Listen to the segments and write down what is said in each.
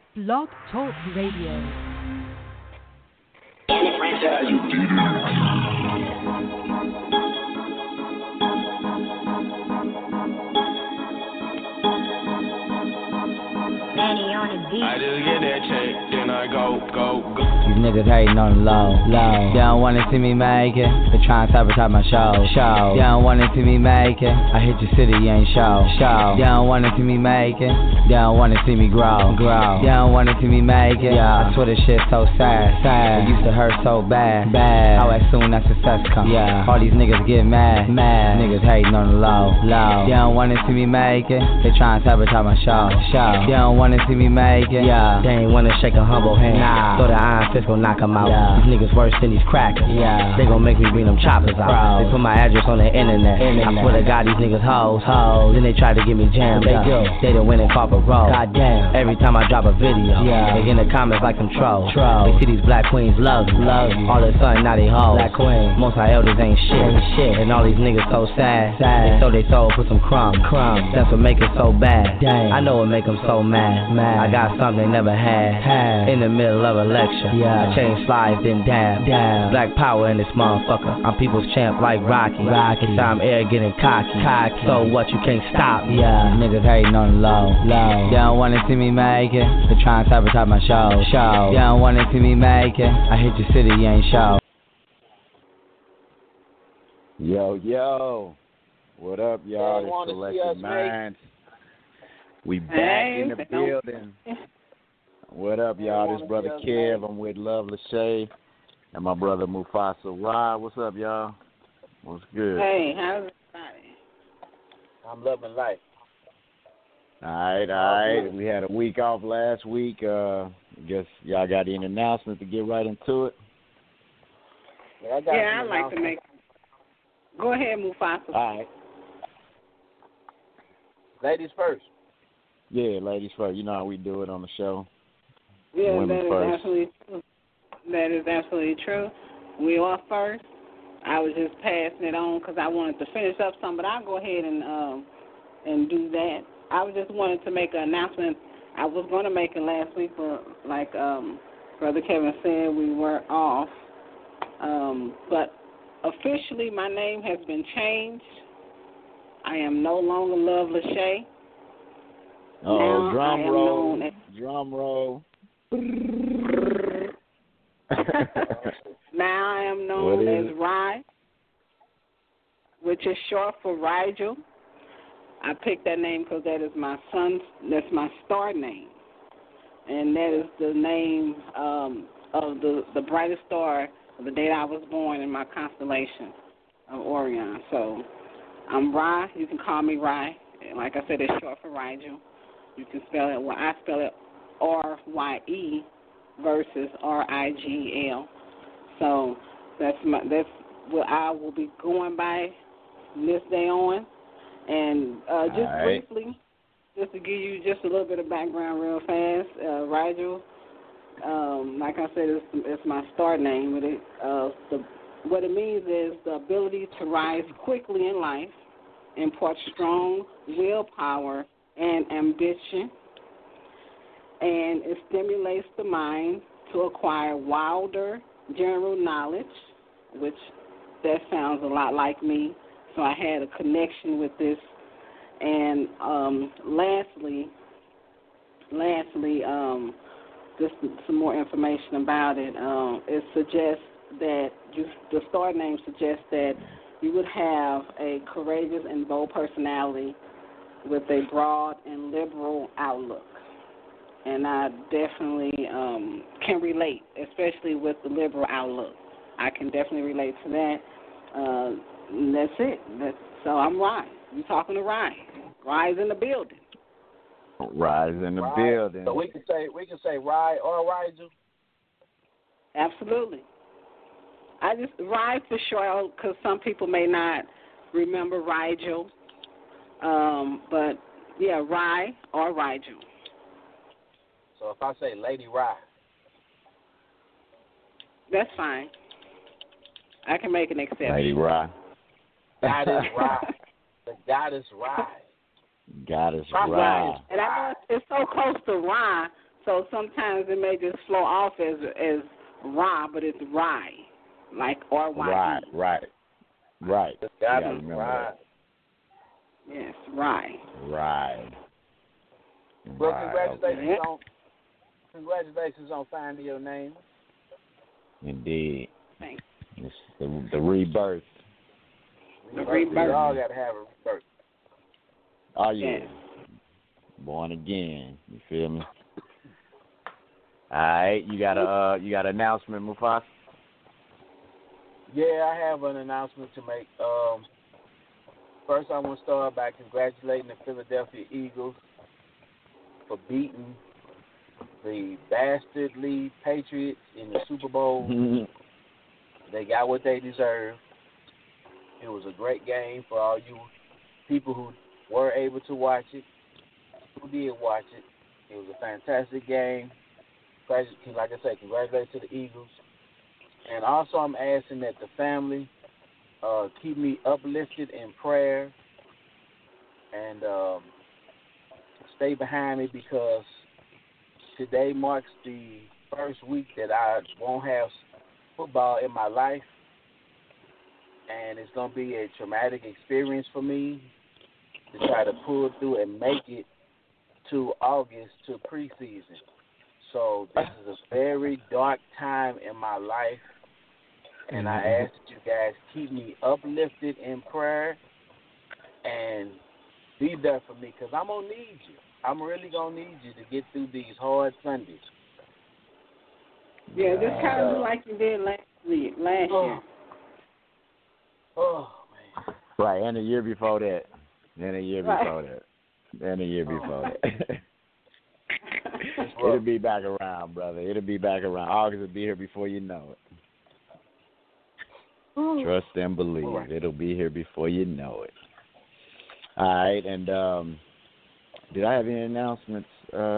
Blog Talk Radio. I just get that check, then I go. These niggas hating on the low. They don't wanna see me make it. They trying to sabotage my show. They don't wanna see me make it. I hit your city, you ain't show. They don't wanna see me make it. They don't wanna see me grow. They don't wanna see me make it. I swear this shit so sad. It used to hurt so bad. How as soon as success comes, all these niggas get mad. Niggas hating on the low. They don't wanna see me make it. They trying to sabotage my show. They don't wanna see me make it. They ain't wanna shake a humble hand. So the iron fist gon' knock 'em out. These niggas worse than these crackers. They gon' make me bring them choppers out. They put my address on the internet. I swear to God, these niggas hoes. Then they try to get me jammed. They done went and caught a roll. Goddamn. Every time I drop a video, they in the comments like some trolls. They see these black queens love me. All of a sudden now they hoes. Black queen. Most our elders ain't shit. And all these niggas so sad. They sold their soul for some crumbs. That's what make it so bad. I know what make them so mad. I got something they never had. In the middle of a lecture, I changed slides, then dab. Black power in this motherfucker. I'm people's champ like Rocky. So I'm arrogant and cocky. So what, you can't stop me. Niggas hating on the low. They don't wanna see me make it. They trying to sabotage my show. They don't wanna see me make it. I hit your city, you ain't show. Yo, what up, y'all? It's Selected Minds. We back in the building. What up, y'all? This brother Kev. I'm with Love Lachey and my brother Mufasa Rod. What's up, y'all? What's good? Hey, how's everybody? I'm loving life. All right. We had a week off last week. I guess y'all got any announcements to get right into it? I'd like to make. Go ahead, Mufasa. All right. Ladies first. Yeah, ladies first. You know how we do it on the show. Yeah, Women that is first. absolutely true. That is absolutely true. We are first. I was just passing it on because I wanted to finish up some, but I'll go ahead and do that. I just wanted to make an announcement. I was going to make it last week, but like Brother Kevin said, we were off. But officially, my name has been changed. I am no longer Love Lachey. Oh, drum roll. Now I am known as Rye, which is short for Rigel. I picked that name because that's my star name. And that is the name of the brightest star of the day I was born in my constellation of Orion. So I'm Rye. You can call me Rye. Like I said, it's short for Rigel. You can spell it, I spell it R-Y-E versus R-I-G-L. So that's what I will be going by from this day on. And briefly, just to give you just a little bit of background real fast, Rigel, like I said, it's my star name. What it means is the ability to rise quickly in life, impart strong willpower and ambition, and it stimulates the mind to acquire wilder general knowledge, which that sounds a lot like me, so I had a connection with this. And lastly, just some more information about it. It suggests that the star name suggests that you would have a courageous and bold personality with a broad and liberal outlook. And I definitely can relate, especially with the liberal outlook. I can definitely relate to that. And that's it. So I'm Rye. You talking to Rye. Rye's in the building. Rye's in the building. So we can say Rye or Rigel. Absolutely. I just Rye for sure because some people may not remember Rigel. But yeah, Rye or Rigel. So if I say Lady Rye, that's fine. I can make an exception. Lady Rye. Goddess Rye. The Goddess Rye. Goddess Rye. And I know it's so close to Rye, So sometimes it may just flow off as Ra, but it's Rye, like R-Y-E. Right. Got Yeah, it. Right. Yes, Rye. Right. Well, Right. congratulations on finding your name. Indeed. Thanks. It's the rebirth. The rebirth. We all got to have a rebirth. Oh yeah. Yes. Born again. You feel me? All right. You got an announcement, Mufasa? Yeah, I have an announcement to make. First, I want to start by congratulating the Philadelphia Eagles for beating the dastardly Patriots in the Super Bowl. They got what they deserve. It was a great game for all you people who were able to watch it, who did watch it. It was a fantastic game. Like I said, congratulations to the Eagles. And also I'm asking that the family keep me uplifted in prayer and stay behind me because today marks the first week that I won't have football in my life. And it's going to be a traumatic experience for me to try to pull through and make it to August to preseason. So this is a very dark time in my life, and I ask that you guys keep me uplifted in prayer and be there for me because I'm going to need you. I'm really going to need you to get through these hard Sundays. Yeah, just kind of like you did last year. Oh, man. Right, and the year before that. And the year before that. And the year before that. It'll be back around, brother. It'll be back around. August will be here before you know it. Trust and believe. Right. It'll be here before you know it. All right, and did I have any announcements?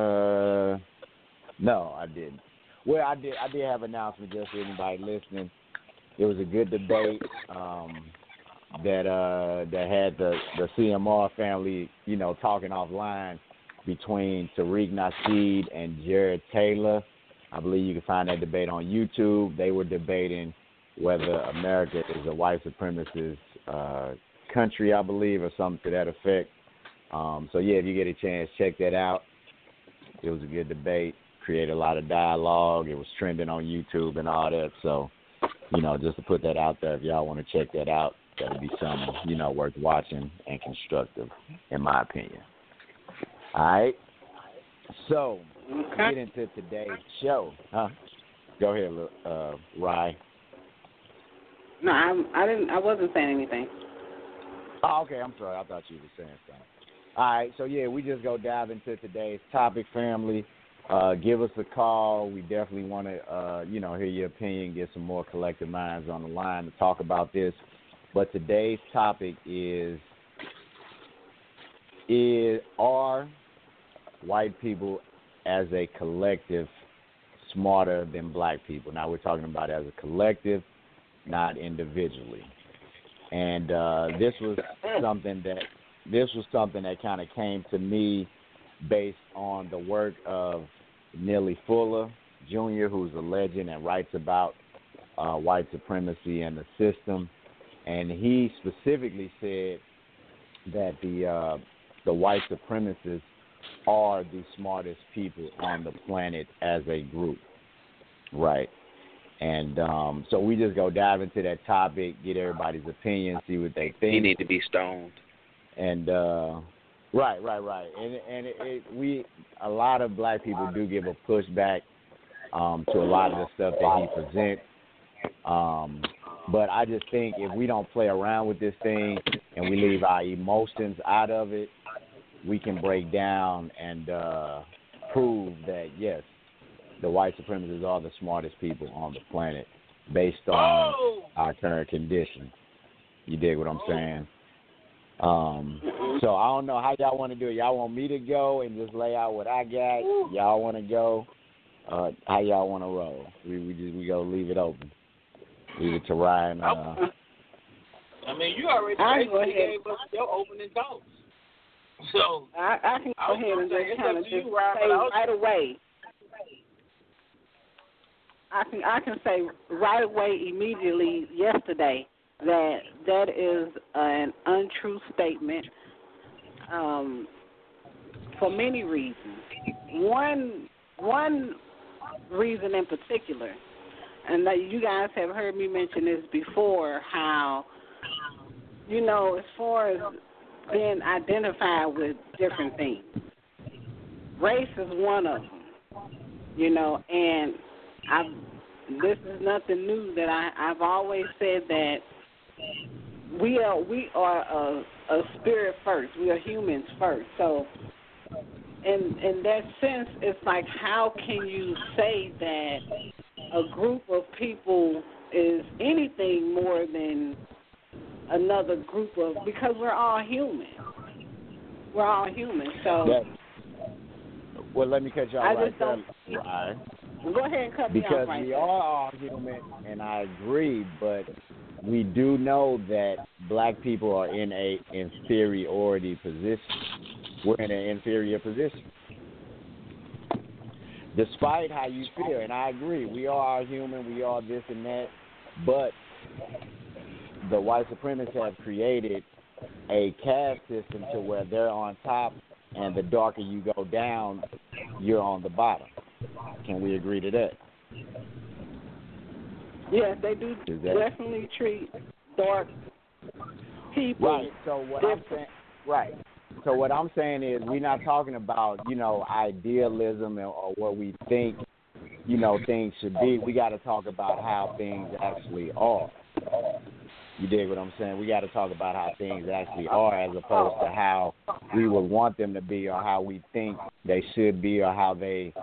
No, I didn't. Well, I did have an announcement just for anybody listening. It was a good debate that had the CMR family, talking offline between Tariq Nasheed and Jared Taylor. I believe you can find that debate on YouTube. They were debating whether America is a white supremacist country, I believe, or something to that effect. So, yeah, if you get a chance, check that out. It was a good debate, created a lot of dialogue. It was trending on YouTube and all that. So, just to put that out there, if y'all want to check that out, that would be something, worth watching and constructive, in my opinion. All right. So, get into today's show. Huh? Go ahead, Rye. No, I wasn't saying anything. Oh, okay. I'm sorry. I thought you were saying something. All right. So, yeah, we just go dive into today's topic, family. Give us a call. We definitely want to, hear your opinion, get some more collective minds on the line to talk about this. But today's topic are white people as a collective smarter than black people? Now, we're talking about as a collective, not individually. And this was something that kind of came to me based on the work of Neely Fuller Jr., who's a legend and writes about white supremacy and the system. And he specifically said that the white supremacists are the smartest people on the planet as a group, right? And so we just go dive into that topic, get everybody's opinion, see what they think. You need to be stoned. And right. And a lot of black people do give a pushback to a lot of the stuff that he presents. But I just think if we don't play around with this thing and we leave our emotions out of it, we can break down and prove that, yes, the white supremacists are the smartest people on the planet based on our current condition. You dig what I'm saying? So I don't know how y'all want to do it. Y'all want me to go and just lay out what I got? Y'all want to go? How y'all want to roll? We go leave it open. Leave it to Ryan. You already gave us your opening thoughts. So I can go ahead and just kind of just say right away. I can say right away, immediately, yesterday, that is an untrue statement for many reasons. One reason in particular, and that you guys have heard me mention this before, how, as far as being identified with different things, race is one of them, and this is nothing new that I've always said that we are a spirit first. We are humans first. So in that sense, it's like, how can you say that a group of people is anything more than another group of, because we're all human. We're all human. So well, let me cut you off right there. Right. Go ahead and cut me off right there. Because we are all human, and I agree, but we do know that black people are in a inferiority position. We're in an inferior position. Despite how you feel, and I agree, we are human, we are this and that, but the white supremacists have created a caste system to where they're on top, and the darker you go down, you're on the bottom. Can we agree to that? Yes, they do definitely treat dark people. Right. So what I'm saying is, we're not talking about, idealism or what we think, things should be. We got to talk about how things actually are. You dig what I'm saying? We got to talk about how things actually are, as opposed to how we would want them to be, or how we think they should be, or how they,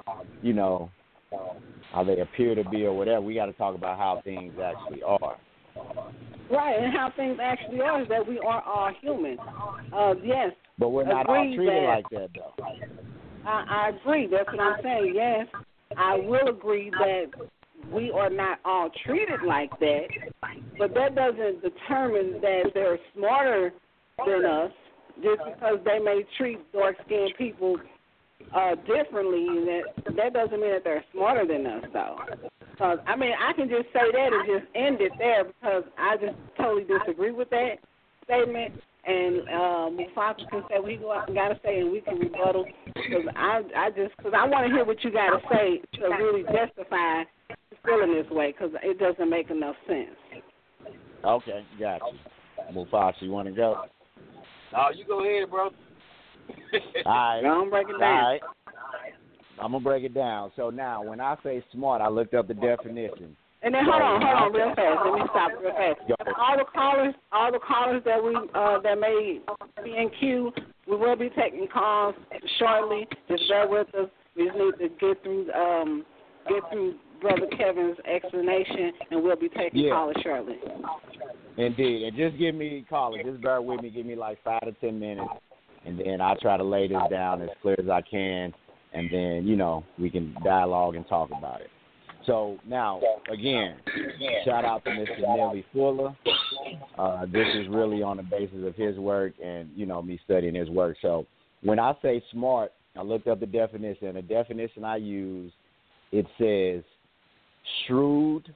how they appear to be, or whatever. We got to talk about how things actually are. Right, and how things actually are is that we are all human. Yes. But we're not all treated like that, though. I agree. That's what I'm saying. Yes, I will agree that we are not all treated like that, but that doesn't determine that they're smarter than us just because they may treat dark-skinned people differently. That doesn't mean that they're smarter than us, though. Because, I can just say that and just end it there, because I just totally disagree with that statement. And Mufasa can say what he got to say, and we can rebuttal. Because I want to hear what you got to say to really justify feeling this way, because it doesn't make enough sense. Okay, got you. Mufasa, you want to go? No, you go ahead, bro. All right. I'm going to break it down. All right. I'm going to break it down. So now, when I say smart, I looked up the definition. And then hold on real fast. Let me stop real fast. All the callers that we that may be in queue, we will be taking calls shortly. Just bear with us. We just need to get through Brother Kevin's explanation, and we'll be taking callers shortly. Indeed, and just give me callers. Just bear with me. Give me like 5 to 10 minutes, and then I'll try to lay this down as clear as I can, and then we can dialogue and talk about it. So now, again, shout out to Mr. Nelly Fuller. This is really on the basis of his work and, me studying his work. So when I say smart, I looked up the definition. The definition I use, it says shrewd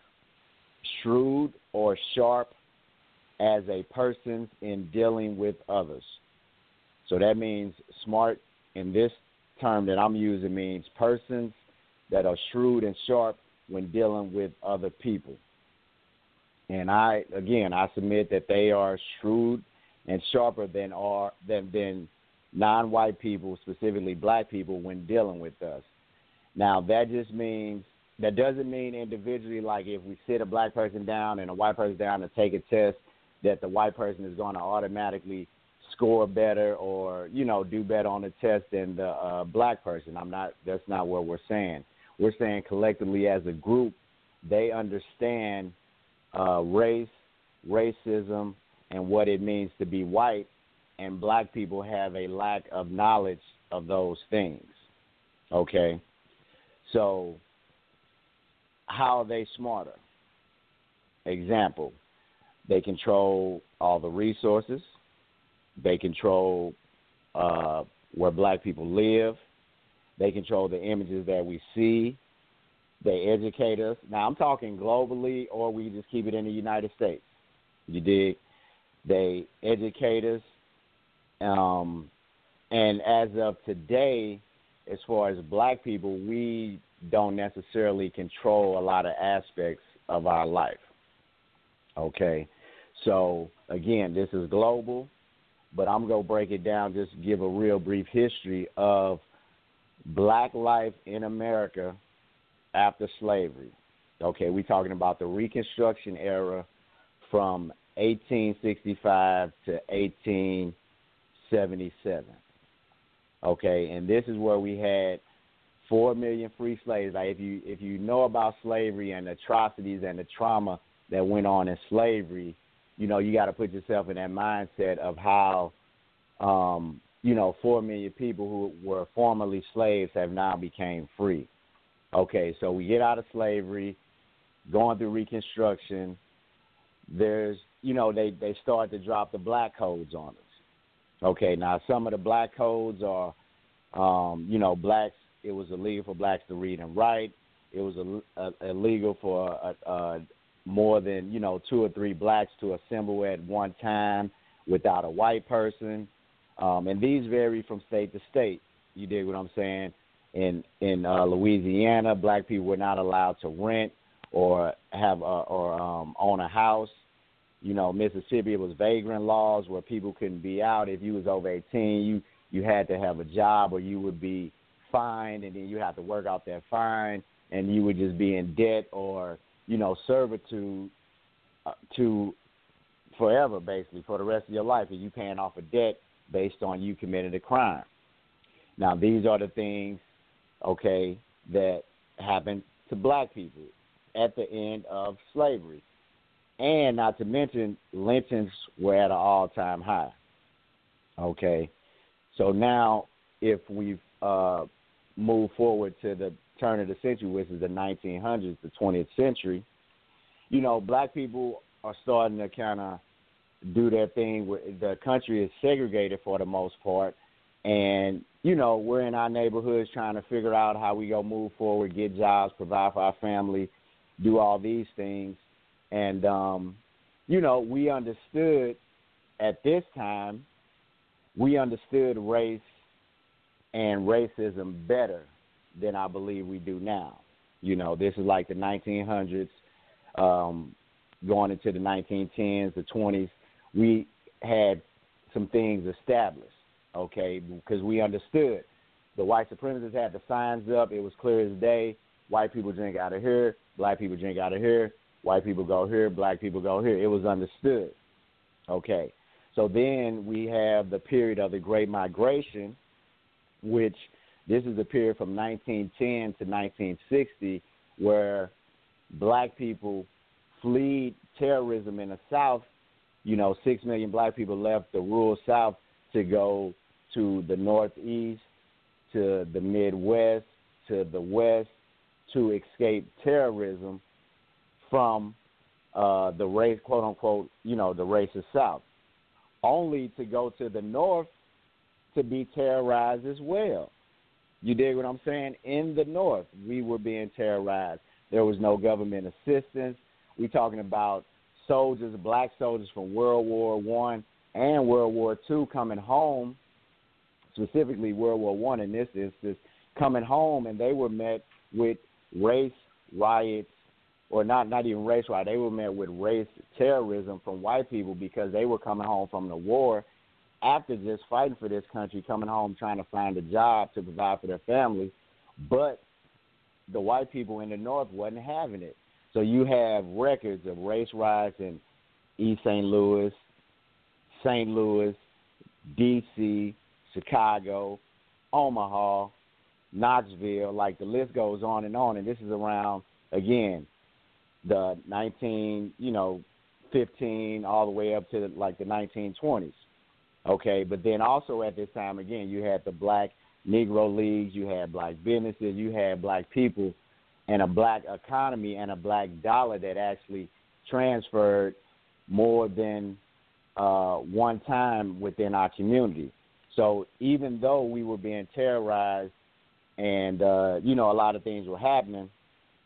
or sharp as a person in dealing with others. So that means smart in this term that I'm using means persons that are shrewd and sharp when dealing with other people. And I submit that they are shrewd and sharper than non-white people, specifically black people, when dealing with us. Now, that doesn't mean individually, like if we sit a black person down and a white person down to take a test, that the white person is going to automatically score better or, do better on the test than the black person. That's not what we're saying. We're saying collectively as a group, they understand race, racism, and what it means to be white, and black people have a lack of knowledge of those things. Okay? So how are they smarter? Example, they control all the resources. They control where black people live. They control the images that we see. They educate us. Now, I'm talking globally, or we just keep it in the United States. You dig? They educate us. And as of today, as far as black people, we don't necessarily control a lot of aspects of our life. Okay? So, again, this is global, but I'm going to break it down, just give a real brief history of black life in America after slavery. Okay, we're talking about the Reconstruction era from 1865 to 1877. Okay, and this is where we had 4 million free slaves. Like if you know about slavery and the atrocities and the trauma that went on in slavery, you know, you got to put yourself in that mindset of how, 4 million people who were formerly slaves have now became free. Okay, so we get out of slavery, going through Reconstruction. There's, they start to drop the black codes on us. Okay, now some of the black codes are, blacks. It was illegal for blacks to read and write. It was illegal for more than 2 or 3 blacks to assemble at one time without a white person. And these vary from state to state. You dig what I'm saying? In Louisiana, black people were not allowed to rent or have own a house. Mississippi, it was vagrant laws where people couldn't be out. If you was over 18, you had to have a job or you would be fined, and then you had to work out that fine, and you would just be in debt or servitude to forever, basically, for the rest of your life, and you paying off a debt based on you committed a crime. Now, these are the things, okay, that happened to black people at the end of slavery. And not to mention, lynchings were at an all-time high. Okay, so now if we move forward to the turn of the century, which is the 1900s, the 20th century, black people are starting to kind of do their thing. The country is segregated for the most part, and we're in our neighborhoods trying to figure out how we go move forward, get jobs, provide for our family, do all these things. And, we understood at this time, we understood race and racism better than I believe we do now. This is like the 1900s, going into the 1910s, the 20s. We had some things established, okay, because we understood. The white supremacists had the signs up. It was clear as day. White people drink out of here. Black people drink out of here. White people go here, black people go here. It was understood. Okay. So then we have the period of the Great Migration, which this is the period from 1910 to 1960 where black people fled terrorism in the South. 6 million black people left the rural South to go to the Northeast, to the Midwest, to the West, to escape terrorism from the race, quote unquote, the racist South, only to go to the North to be terrorized as well. You dig what I'm saying? In the North, we were being terrorized. There was no government assistance. We're talking about soldiers, black soldiers from World War I and World War II coming home, specifically World War I in this instance, coming home, and they were met with race riots, or not even race riots. They were met with race terrorism from white people because they were coming home from the war after just fighting for this country, coming home trying to find a job to provide for their family. But the white people in the North wasn't having it. So you have records of race riots in East St. Louis, D.C., Chicago, Omaha, Knoxville, like the list goes on. And this is around, again, the 1915 all the way up to like the 1920s. Okay, but then also at this time, again, you had the black Negro Leagues, you had black businesses, you had black people, and a black economy and a black dollar that actually transferred more than one time within our community. So even though we were being terrorized and, a lot of things were happening,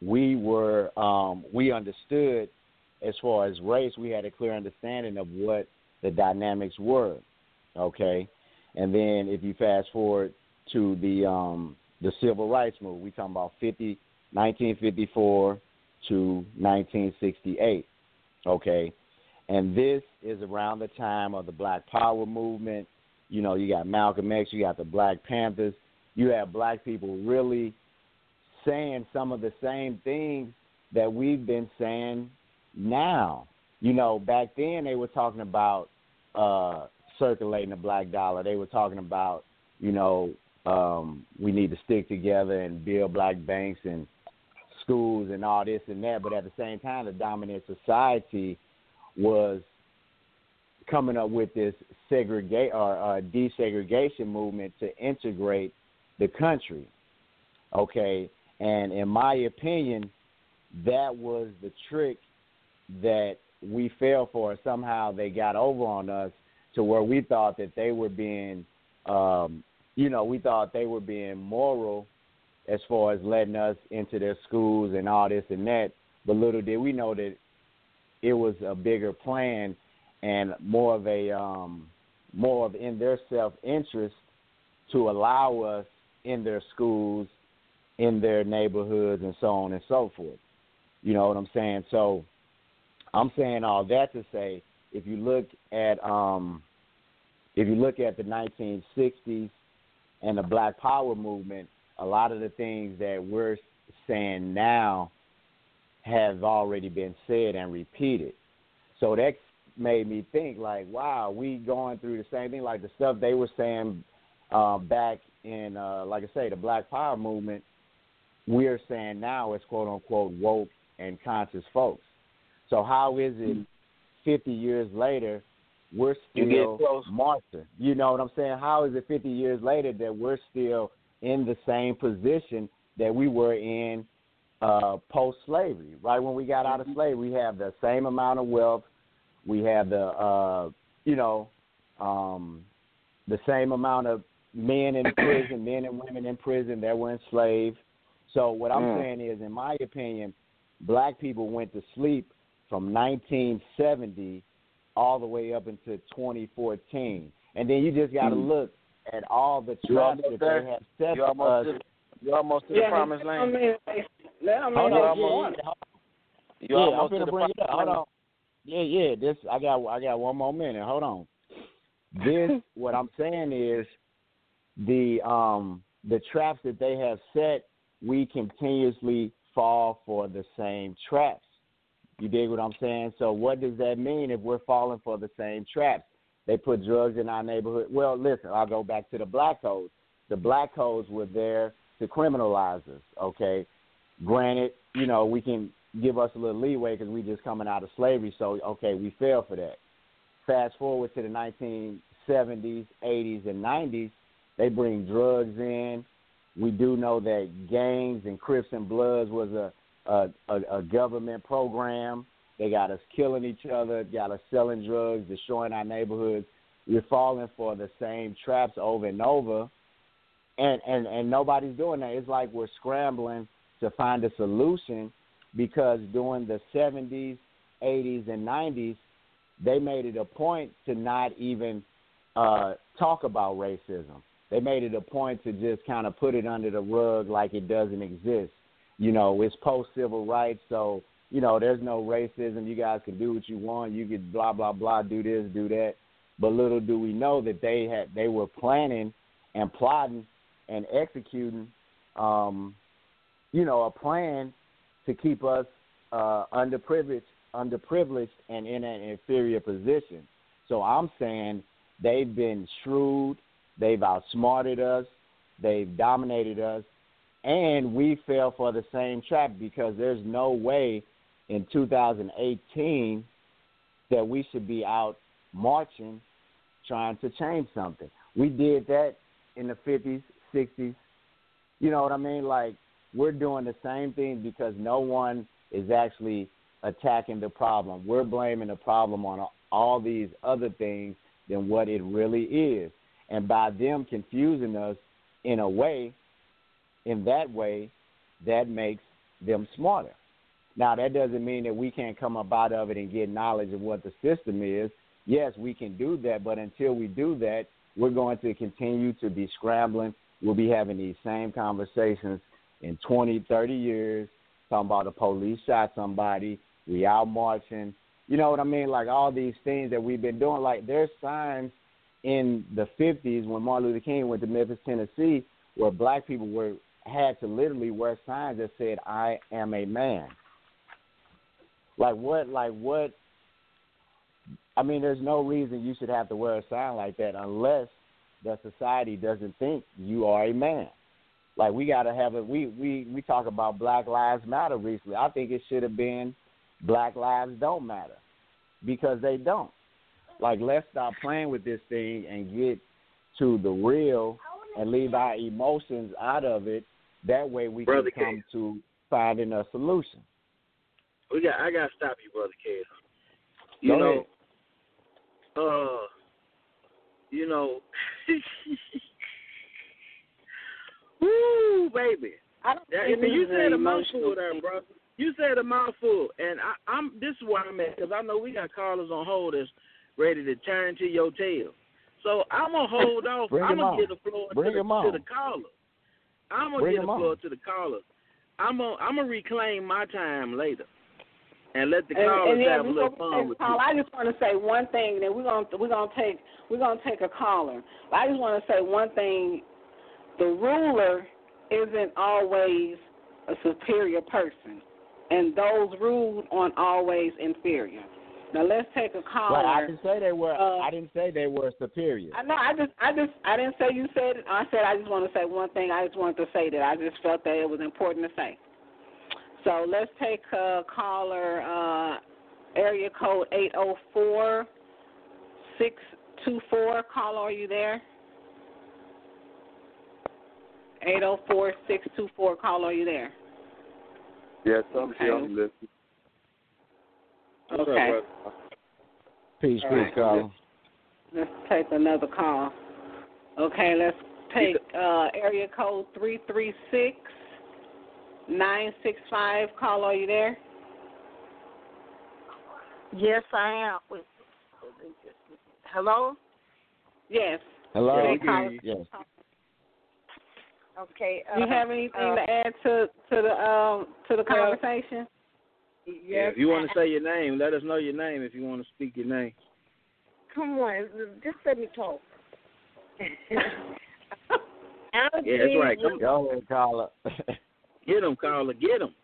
we understood as far as race, we had a clear understanding of what the dynamics were, okay? And then if you fast forward to the Civil Rights Movement, we talking about 1954 to 1968, okay? And this is around the time of the Black Power movement. You know, you got Malcolm X, you got the Black Panthers. You have black people really saying some of the same things that we've been saying now. You know, back then they were talking about circulating the black dollar. They were talking about, you know, we need to stick together and build black banks and schools and all this and that. But at the same time, the dominant society was coming up with this desegregation movement to integrate the country. Okay, and in my opinion, that was the trick that we fell for. Somehow they got over on us to where we thought that they were being, we thought they were being moral as far as letting us into their schools and all this and that. But little did we know that it was a bigger plan and more of in their self-interest to allow us in their schools, in their neighborhoods, and so on and so forth. You know what I'm saying? So I'm saying all that to say, if you look at the 1960s and the Black Power movement, a lot of the things that we're saying now have already been said and repeated. So that made me think, like, wow, we going through the same thing, like the stuff they were saying back in, like I say, the Black Power movement, we're saying now it's quote-unquote woke and conscious folks. So how is it 50 years later we're still marching? You know what I'm saying? How is it 50 years later that we're still in the same position that we were in post-slavery? Right when we got out of slavery, we have the same amount of wealth. We have the same amount of men in prison, men and women in prison that were enslaved. So what I'm saying is, in my opinion, black people went to sleep from 1970 all the way up into 2014. And then you just got to look at all the traps that they have set for us. You're almost to the promised land. Hold on. I'm going to bring it up. Hold on. Yeah. This I got one more minute. Hold on. This what I'm saying is the traps that they have set, we continuously fall for the same traps. You dig what I'm saying? So what does that mean if we're falling for the same traps? They put drugs in our neighborhood. Well, listen, I'll go back to the black codes. The black codes were there to criminalize us, okay? Granted, you know, we can give us a little leeway because we just coming out of slavery, so, okay, we fell for that. Fast forward to the 1970s, 80s, and 90s, they bring drugs in. We do know that gangs and Crips and Bloods was a government program. They got us killing each other, got us selling drugs, destroying our neighborhoods. We're falling for the same traps over and over, and nobody's doing that. It's like we're scrambling to find a solution because during the 70s, 80s, and 90s, they made it a point to not even talk about racism. They made it a point to just kind of put it under the rug like it doesn't exist. You know, it's post-civil rights, so, you know, there's no racism. You guys can do what you want. You could blah, blah, blah, do this, do that. But little do we know that they were planning and plotting and executing, a plan to keep us underprivileged and in an inferior position. So I'm saying they've been shrewd. They've outsmarted us. They've dominated us. And we fell for the same trap because there's no way in 2018 that we should be out marching trying to change something. We did that in the 50s, 60s. You know what I mean? Like, we're doing the same thing because no one is actually attacking the problem. We're blaming the problem on all these other things than what it really is. And by them confusing us in that way, that makes them smarter. Now, that doesn't mean that we can't come up out of it and get knowledge of what the system is. Yes, we can do that, but until we do that, we're going to continue to be scrambling. We'll be having these same conversations in 20, 30 years, talking about the police shot somebody, we out marching. You know what I mean? Like all these things that we've been doing. Like there's signs in the 50s when Martin Luther King went to Memphis, Tennessee, where black people had to literally wear signs that said, "I am a man." Like what? I mean, there's no reason you should have to wear a sign like that unless the society doesn't think you are a man. Like we got to have it. We talk about Black Lives Matter recently. I think it should have been Black Lives Don't Matter because they don't. Like let's stop playing with this thing and get to the real and leave our emotions out of it. That way we can come to finding a solution. I got to stop you, Brother K. Go ahead. Woo, baby. You said a mouthful there, bro. You said a mouthful, and this is where I'm at, because I know we got callers on hold that's ready to turn to your tail. So I'm going to hold off. I'm going to give the floor to the caller. I'm going to give the floor to the caller. I'm going to reclaim my time later and let the callers have a little fun with you. I just want to say one thing, then we're gonna take a caller. But I just want to say one thing. The ruler isn't always a superior person, and those ruled aren't always inferior. Now let's take a caller. Well, I didn't say they were. I didn't say they were superior. I know. I didn't say you said it. I said I just want to say one thing. I just wanted to say that I just felt that it was important to say. So let's take a caller. Area code 804-624. Caller, are you there? 804-624. Caller, are you there? Yes, I'm here. I'm listening. Okay. Peace, caller. Let's take another call. Okay, let's take area code 336-965. Caller, are you there? Yes, I am. Hello? Yes. Hello? Yes. Okay. Do you have anything to add to the conversation? Yes. If you want to say your name, let us know your name if you want to speak your name. Come on, just let me talk. That's right. Go ahead, caller. Get him, caller. Get him.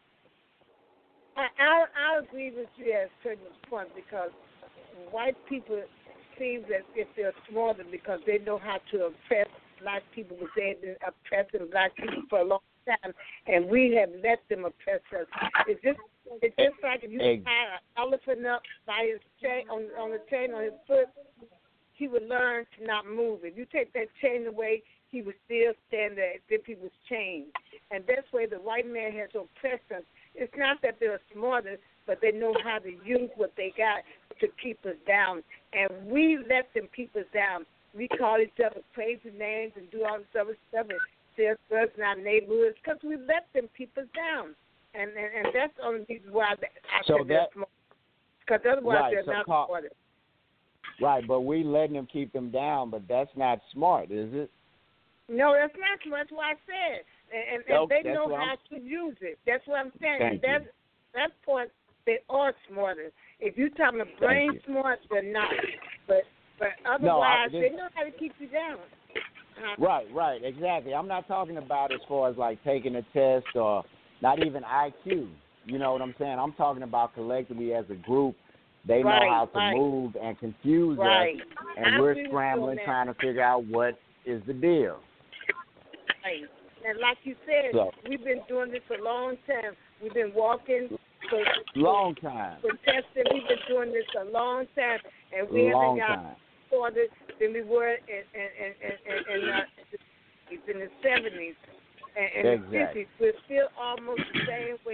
I agree with you at a certain point because white people seem as if they're smarter because they know how to oppress black people, because they've been oppressing black people for a long time, and we have let them oppress us. It's just like if you tie an elephant up by his chain on the chain on his foot, he would learn to not move. If you take that chain away, he would still stand there as if he was chained. And that's where the white man has oppressed us. It's not that they're smarter, but they know how to use what they got to keep us down. And we let them keep us down. We call each other crazy names and do all this other stuff and say us in our neighborhoods because we let them keep us down. And that's the only reason why I said they're smart. Because otherwise they're not smart. Right, but we letting them keep them down, but that's not smart, is it? No, that's not smart. That's what I said. And they know how to use it. That's what I'm saying. That point, they are smarter. If you tell them brain smart, they're not. But otherwise, they know how to keep you down. Right, exactly. I'm not talking about as far as like taking a test or not even IQ. You know what I'm saying? I'm talking about collectively as a group. They know how to move and confuse us, and we're scrambling trying to figure out what is the deal. Right. And like you said, we've been doing this a long time. We've been walking for long time. Protesting. We've been doing this a long time, and we haven't got farther than we were in the 70s and the 50s. We're still almost the same way.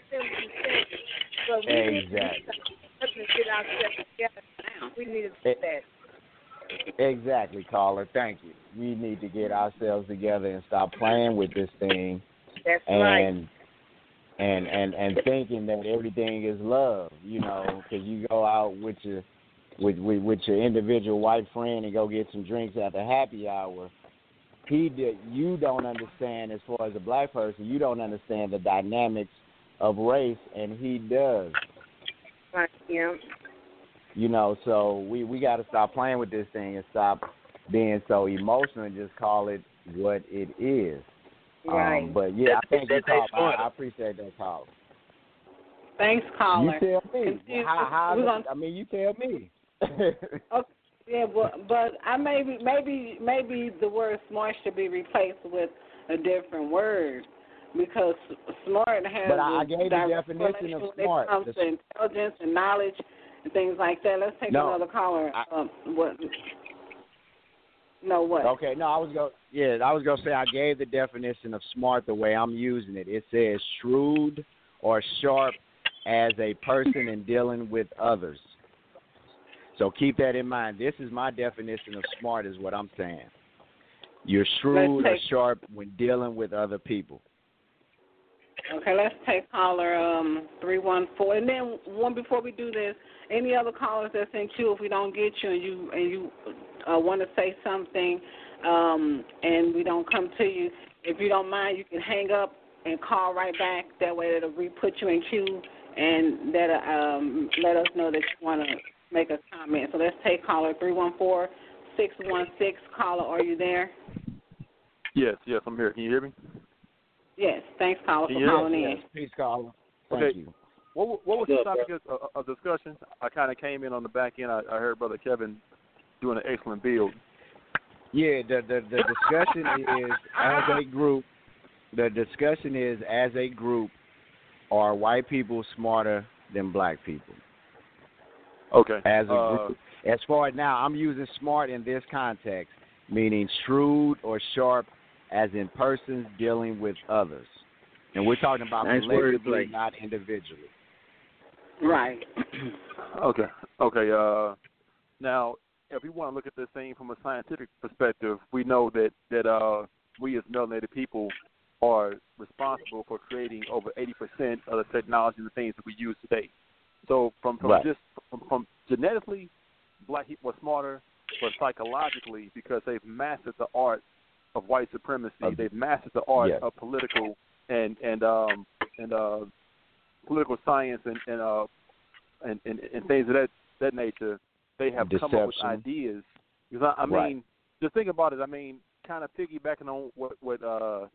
So we need to get ourselves together now. We need to do that. Exactly, caller. Thank you. We need to get ourselves together and stop playing with this thing. That's right. and thinking that everything is love, you know, because you go out with your individual white friend and go get some drinks at the happy hour. You don't understand, as far as a black person, you don't understand the dynamics of race, and he does. Right. Yeah. You know, so we got to stop playing with this thing and stop being so emotional and just call it what it is. Right. But yeah, I think you called. I appreciate that call. Thanks, caller. You tell me. I mean, you tell me. Okay. Yeah, but I maybe the word smart should be replaced with a different word, because smart has. But I gave the definition of smart. When it comes to intelligence and knowledge and things like that. Let's take another caller. What? No, what? Okay, no, I was gonna say I gave the definition of smart the way I'm using it. It says shrewd or sharp as a person in dealing with others. So keep that in mind. This is my definition of smart, is what I'm saying. You're shrewd or sharp when dealing with other people. Okay, let's take caller 314. And then one before we do this, any other callers that's in queue, if we don't get you and you want to say something and we don't come to you, if you don't mind, you can hang up and call right back. That way it'll re-put you in queue and that'll let us know that you want to make a comment. So let's take caller 314-616. Caller, are you there? Yes, I'm here. Can you hear me? Yes. Thanks, caller, for calling in. Yes. Peace, caller. Thank you. What was the topic of discussion? I kind of came in on the back end. I heard Brother Kevin doing an excellent build. Yeah, the discussion is as a group. The discussion is as a group, are white people smarter than black people? Okay. As a group. As far as now, I'm using smart in this context, meaning shrewd or sharp as in persons dealing with others. And we're talking about collectively, not individually. Right. Okay. Now, if we want to look at this thing from a scientific perspective, we know that we as melanated people are responsible for creating over 80% of the technology and the things that we use today. So from genetically, black people are smarter, but psychologically, because they've mastered the art of white supremacy, they've mastered the art of political and political science and things of that nature. They have come up with ideas. Because I mean, just think about it. I mean, kind of piggybacking on what Brother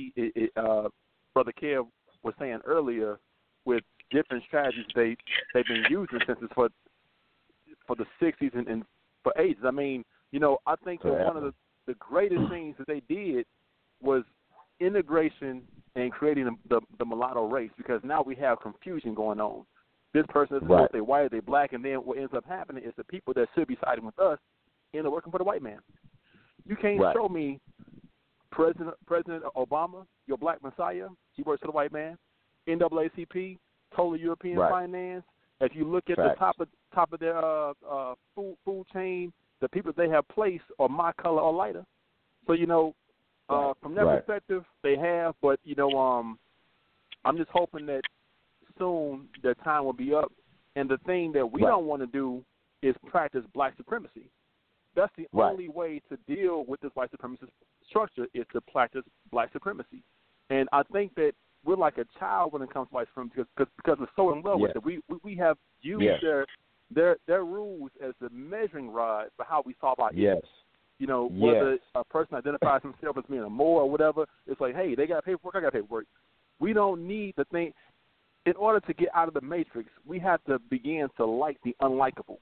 Kev was saying earlier, with different strategies they've been using since it's for the 60s and for ages. I mean, you know, I think that one of the greatest things that they did was integration and creating the mulatto race, because now we have confusion going on. This person is are they white, are they black, and then what ends up happening is the people that should be siding with us end up working for the white man. You can't show me President Obama, your black messiah, he works for the white man. NAACP, totally European finance. If you look at the top of their food chain, the people they have placed are my color or lighter. So, you know, from that perspective, they have. But, you know, I'm just hoping that soon their time will be up. And the thing that we don't want to do is practice black supremacy. That's the only way to deal with this white supremacist structure, is to practice black supremacy. And I think that we're like a child when it comes to white supremacy, because we're so in love with it. We have used their rules as the measuring rod for how we solve our issues. You know, whether a person identifies himself as being a Moor or whatever, it's like, hey, they got paperwork, I got paperwork. We don't need the thing. In order to get out of the matrix, we have to begin to like the unlikable.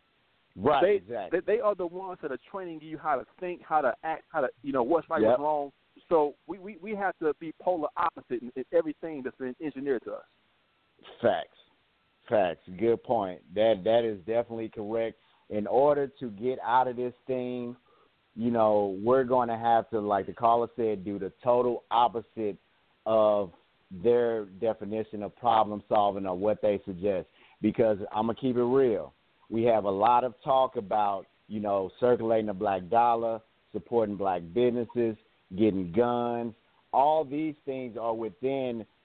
They are the ones that are training you how to think, how to act, how to, you know, what's right, what's wrong. So we have to be polar opposite in everything that's been engineered to us. Facts. Good point. That is definitely correct. In order to get out of this thing, you know, we're going to have to, like the caller said, do the total opposite of their definition of problem solving or what they suggest. Because I'm going to keep it real. We have a lot of talk about, you know, circulating the black dollar, supporting black businesses, getting guns. All these things are within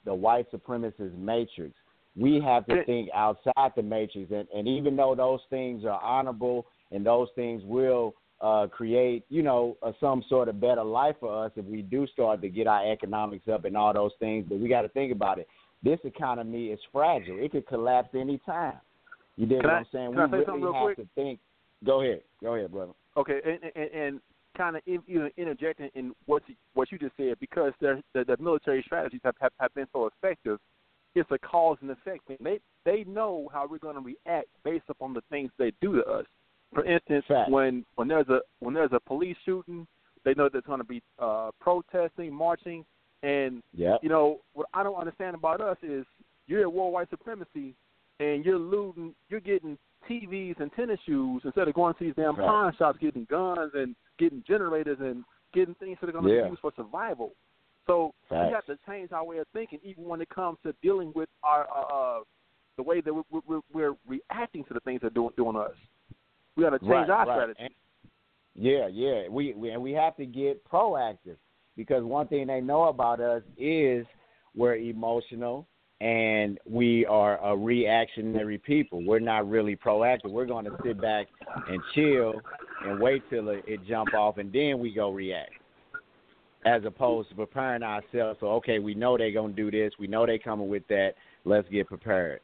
the white supremacist matrix. We have to think outside the matrix, and even though those things are honorable and those things will create, some sort of better life for us if we do start to get our economics up and all those things, but we got to think about it. This economy is fragile. It could collapse any time. You dig what I'm saying? We really have to think. Go ahead, brother. Okay, and kind of interjecting in what you just said, because the military strategies have been so effective. It's a cause and effect thing. They know how we're going to react based upon the things they do to us. For instance, when there's a police shooting, they know there's going to be protesting, marching, and what I don't understand about us is you're at war white supremacy, and you're getting TVs and tennis shoes instead of going to these damn pawn shops, getting guns and getting generators and getting things that are going to be used for survival. So we have to change our way of thinking, even when it comes to dealing with our the way that we're reacting to the things that are doing to us. We got to change our strategy. And we have to get proactive, because one thing they know about us is we're emotional and we are a reactionary people. We're not really proactive. We're going to sit back and chill and wait till it jump off, and then we go react, as opposed to preparing ourselves. So, okay, we know they're going to do this. We know they're coming with that. Let's get prepared.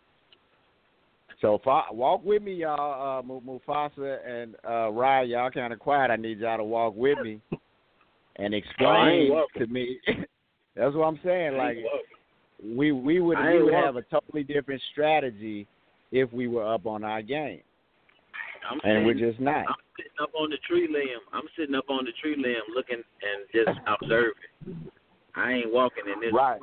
So walk with me, y'all. Mufasa and Ryan, y'all kind of quiet. I need y'all to walk with me and explain to me. That's what I'm saying. Like, we would have a totally different strategy if we were up on our game. We're just not. I'm sitting up on the tree limb looking and just observing. I ain't walking in this. Right.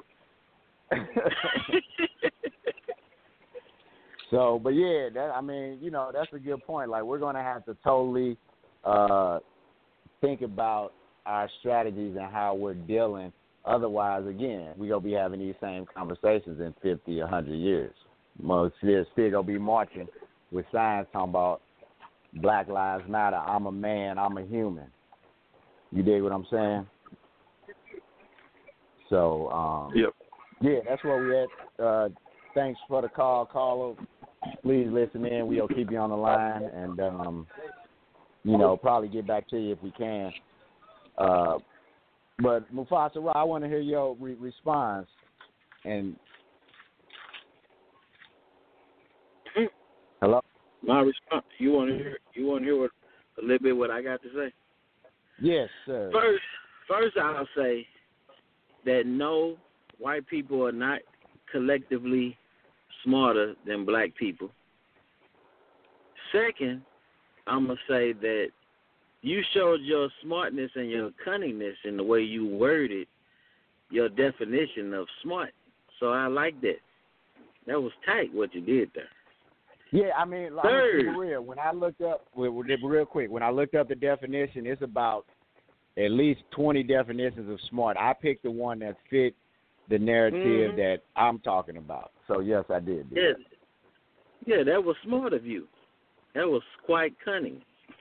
So, but yeah, that's a good point. Like, we're going to have to totally think about our strategies and how we're dealing. Otherwise, again, we're going to be having these same conversations in 50, 100 years. Most still going to be marching with signs talking about Black Lives Matter. I'm a man. I'm a human. You dig what I'm saying? So, yeah, that's where we at. Thanks for the call, caller. Please listen in. We'll keep you on the line and, probably get back to you if we can. But Mufasa, I want to hear your response. And hello. My response. You want to hear what a little bit what I got to say? Yes, sir. First, I'll say that no, white people are not collectively smarter than black people. Second, I'm going to say that you showed your smartness and your cunningness in the way you worded your definition of smart. So I like that. That was tight what you did there. Yeah, I mean, for real. When I looked up, real quick, when I looked up the definition, it's about at least 20 definitions of smart. I picked the one that fit the narrative that I'm talking about. So, yes, I did. Yeah, that was smart of you. That was quite cunning.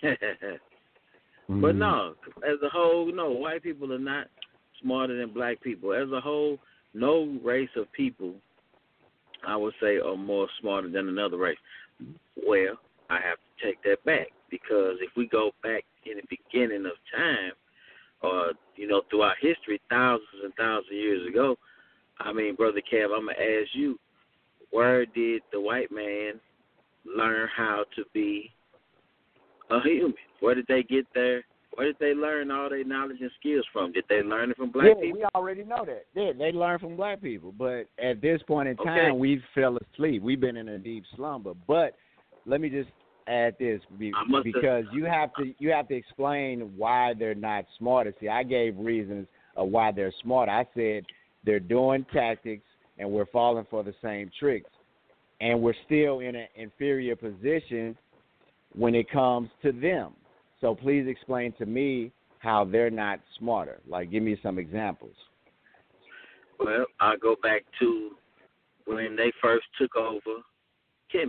But no, as a whole, no, white people are not smarter than black people. As a whole, no race of people, I would say, are more smarter than another race. Well, I have to take that back, because if we go back in the beginning of time, or, throughout history, thousands and thousands of years ago, I mean, Brother Kev, I'm going to ask you, where did the white man learn how to be a human? Where did they get there? Where did they learn all their knowledge and skills from? Did they learn it from black people? Yeah, we already know that. Yeah, they learned from black people. But at this point in time, we fell asleep. We've been in a deep slumber. But let me just add this, because you have to explain why they're not smarter. See, I gave reasons of why they're smart. I said they're doing tactics and we're falling for the same tricks. And we're still in an inferior position when it comes to them. So please explain to me how they're not smarter. Like, give me some examples. Well, I'll go back to when they first took over Kemet.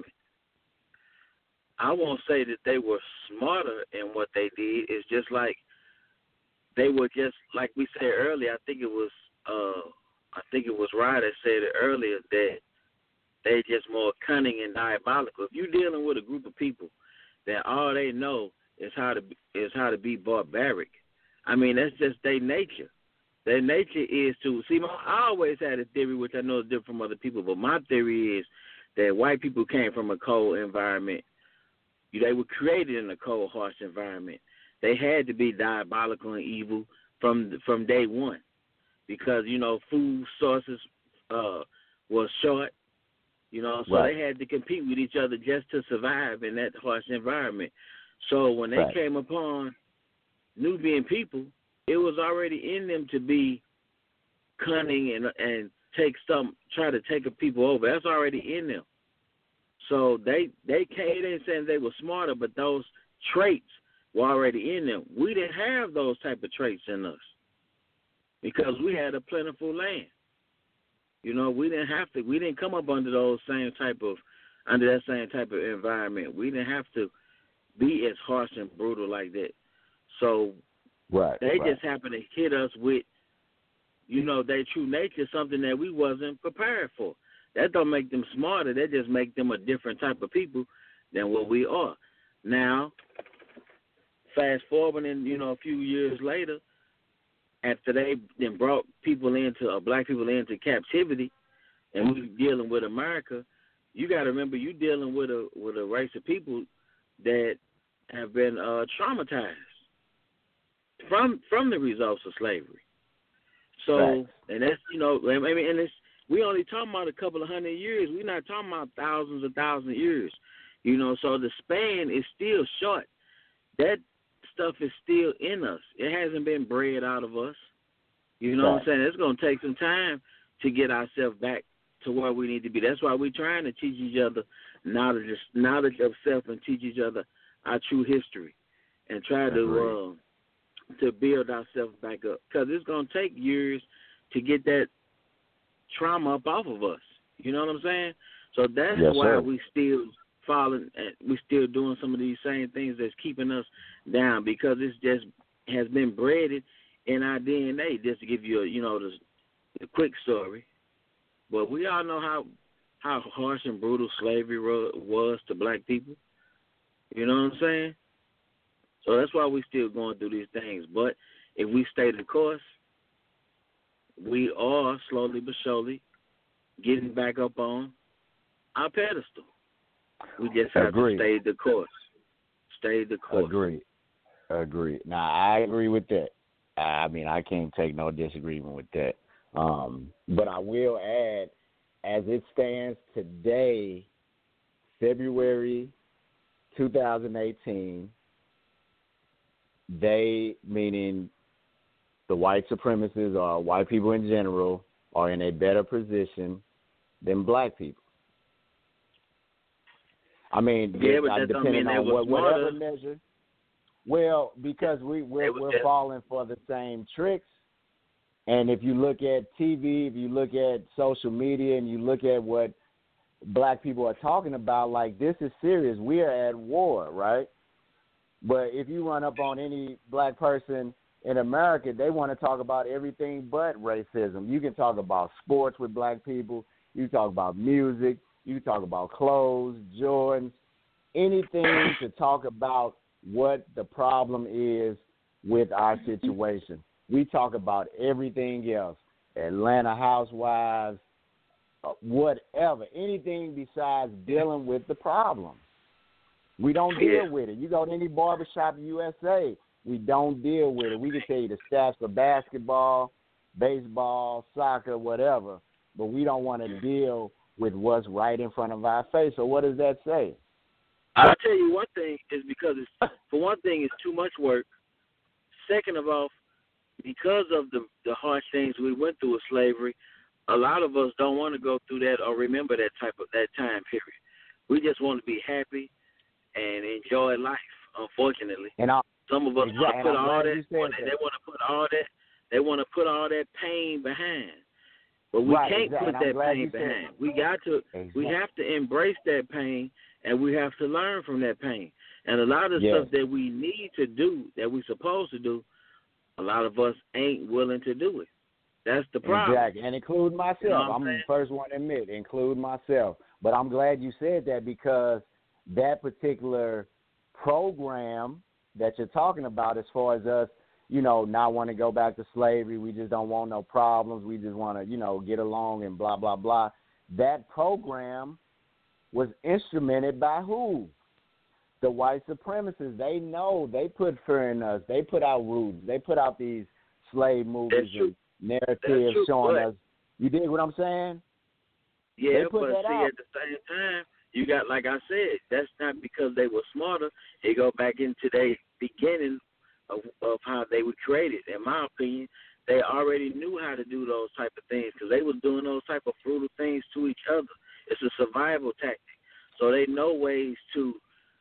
I won't say that they were smarter in what they did. It's just like they were just, like we said earlier, I think it was I think it was Rod that said it earlier, that they just more cunning and diabolical. If you're dealing with a group of people that all they know is how to be barbaric, I mean, that's just their nature. Their nature is to see. I always had a theory, which I know is different from other people, but my theory is that white people came from a cold environment. They were created in a cold, harsh environment. They had to be diabolical and evil from day one, because food sources was short. So They had to compete with each other just to survive in that harsh environment. So when they came upon Nubian people, it was already in them to be cunning and try to take a people over. That's already in them. So they ain't saying they were smarter, but those traits were already in them. We didn't have those type of traits in us because we had a plentiful land. We didn't come up under that same type of environment. We didn't have to be as harsh and brutal like that. So they just happened to hit us with, their true nature, something that we wasn't prepared for. That don't make them smarter. That just make them a different type of people than what we are. Now, fast forward, and a few years later, after they then brought black people into captivity, and we dealing with America, you got to remember you dealing with a race of people that have been traumatized from the results of slavery. So, and that's and it's. We only talking about a couple of 100 years. We're not talking about thousands of years. So the span is still short. That stuff is still in us. It hasn't been bred out of us. You know what I'm saying? It's going to take some time to get ourselves back to where we need to be. That's why we're trying to teach each other knowledge of self and teach each other our true history and try to build ourselves back up. Because it's going to take years to get that trauma up off of us. You know what I'm saying? So that's why we still falling and we still doing some of these same things that's keeping us down, because it's just has been bred in our DNA. Just to give you the quick story, but we all know how harsh and brutal slavery was to black people. You know what I'm saying? So that's why we still going through these things. But if we stay the course, we are slowly but surely getting back up on our pedestal. We just have to stay the course. Stay the course. Agree. Now, I agree with that. I mean, I can't take no disagreement with that. But I will add, as it stands today, February 2018, they, meaning the white supremacists or white people in general, are in a better position than black people. I mean, depending on whatever measure. Well, because we're falling for the same tricks. And if you look at TV, if you look at social media, and you look at what black people are talking about, like, this is serious. We are at war, right? But if you run up on any black person in America, they want to talk about everything but racism. You can talk about sports with black people. You can talk about music. You can talk about clothes, Jordans, anything to talk about what the problem is with our situation. We talk about everything else, Atlanta Housewives, whatever, anything besides dealing with the problem. We don't deal with it. You go to any barbershop in USA, we don't deal with it. We can tell you the stats for basketball, baseball, soccer, whatever, but we don't want to deal with what's right in front of our face. So what does that say? I'll tell you one thing is because, for one thing, it's too much work. Second of all, because of the harsh things we went through with slavery, a lot of us don't want to go through that or remember that time period. We just want to be happy and enjoy life, unfortunately. And some of us want to put all that. They want to put all that. They want to put all that pain behind, but we can't put that pain behind. We got to. We have to embrace that pain, and we have to learn from that pain. And a lot of stuff that we need to do, that we're supposed to do, a lot of us ain't willing to do it. That's the problem. Exactly, and include myself. You know I'm the first one to admit, include myself. But I'm glad you said that because that particular program that you're talking about, as far as us, not want to go back to slavery, we just don't want no problems, we just want to, get along and blah, blah, blah. That program was instrumented by who? The white supremacists. They know, they put fear in us. They put out Roots. They put out these slave movies and narratives showing us. You dig what I'm saying? Yeah, they put but that see, out. at the same time, you got, like I said, that's not because they were smarter. They go back into their beginning of how they were created. In my opinion, they already knew how to do those type of things because they was doing those type of brutal things to each other. It's a survival tactic. So they know ways to,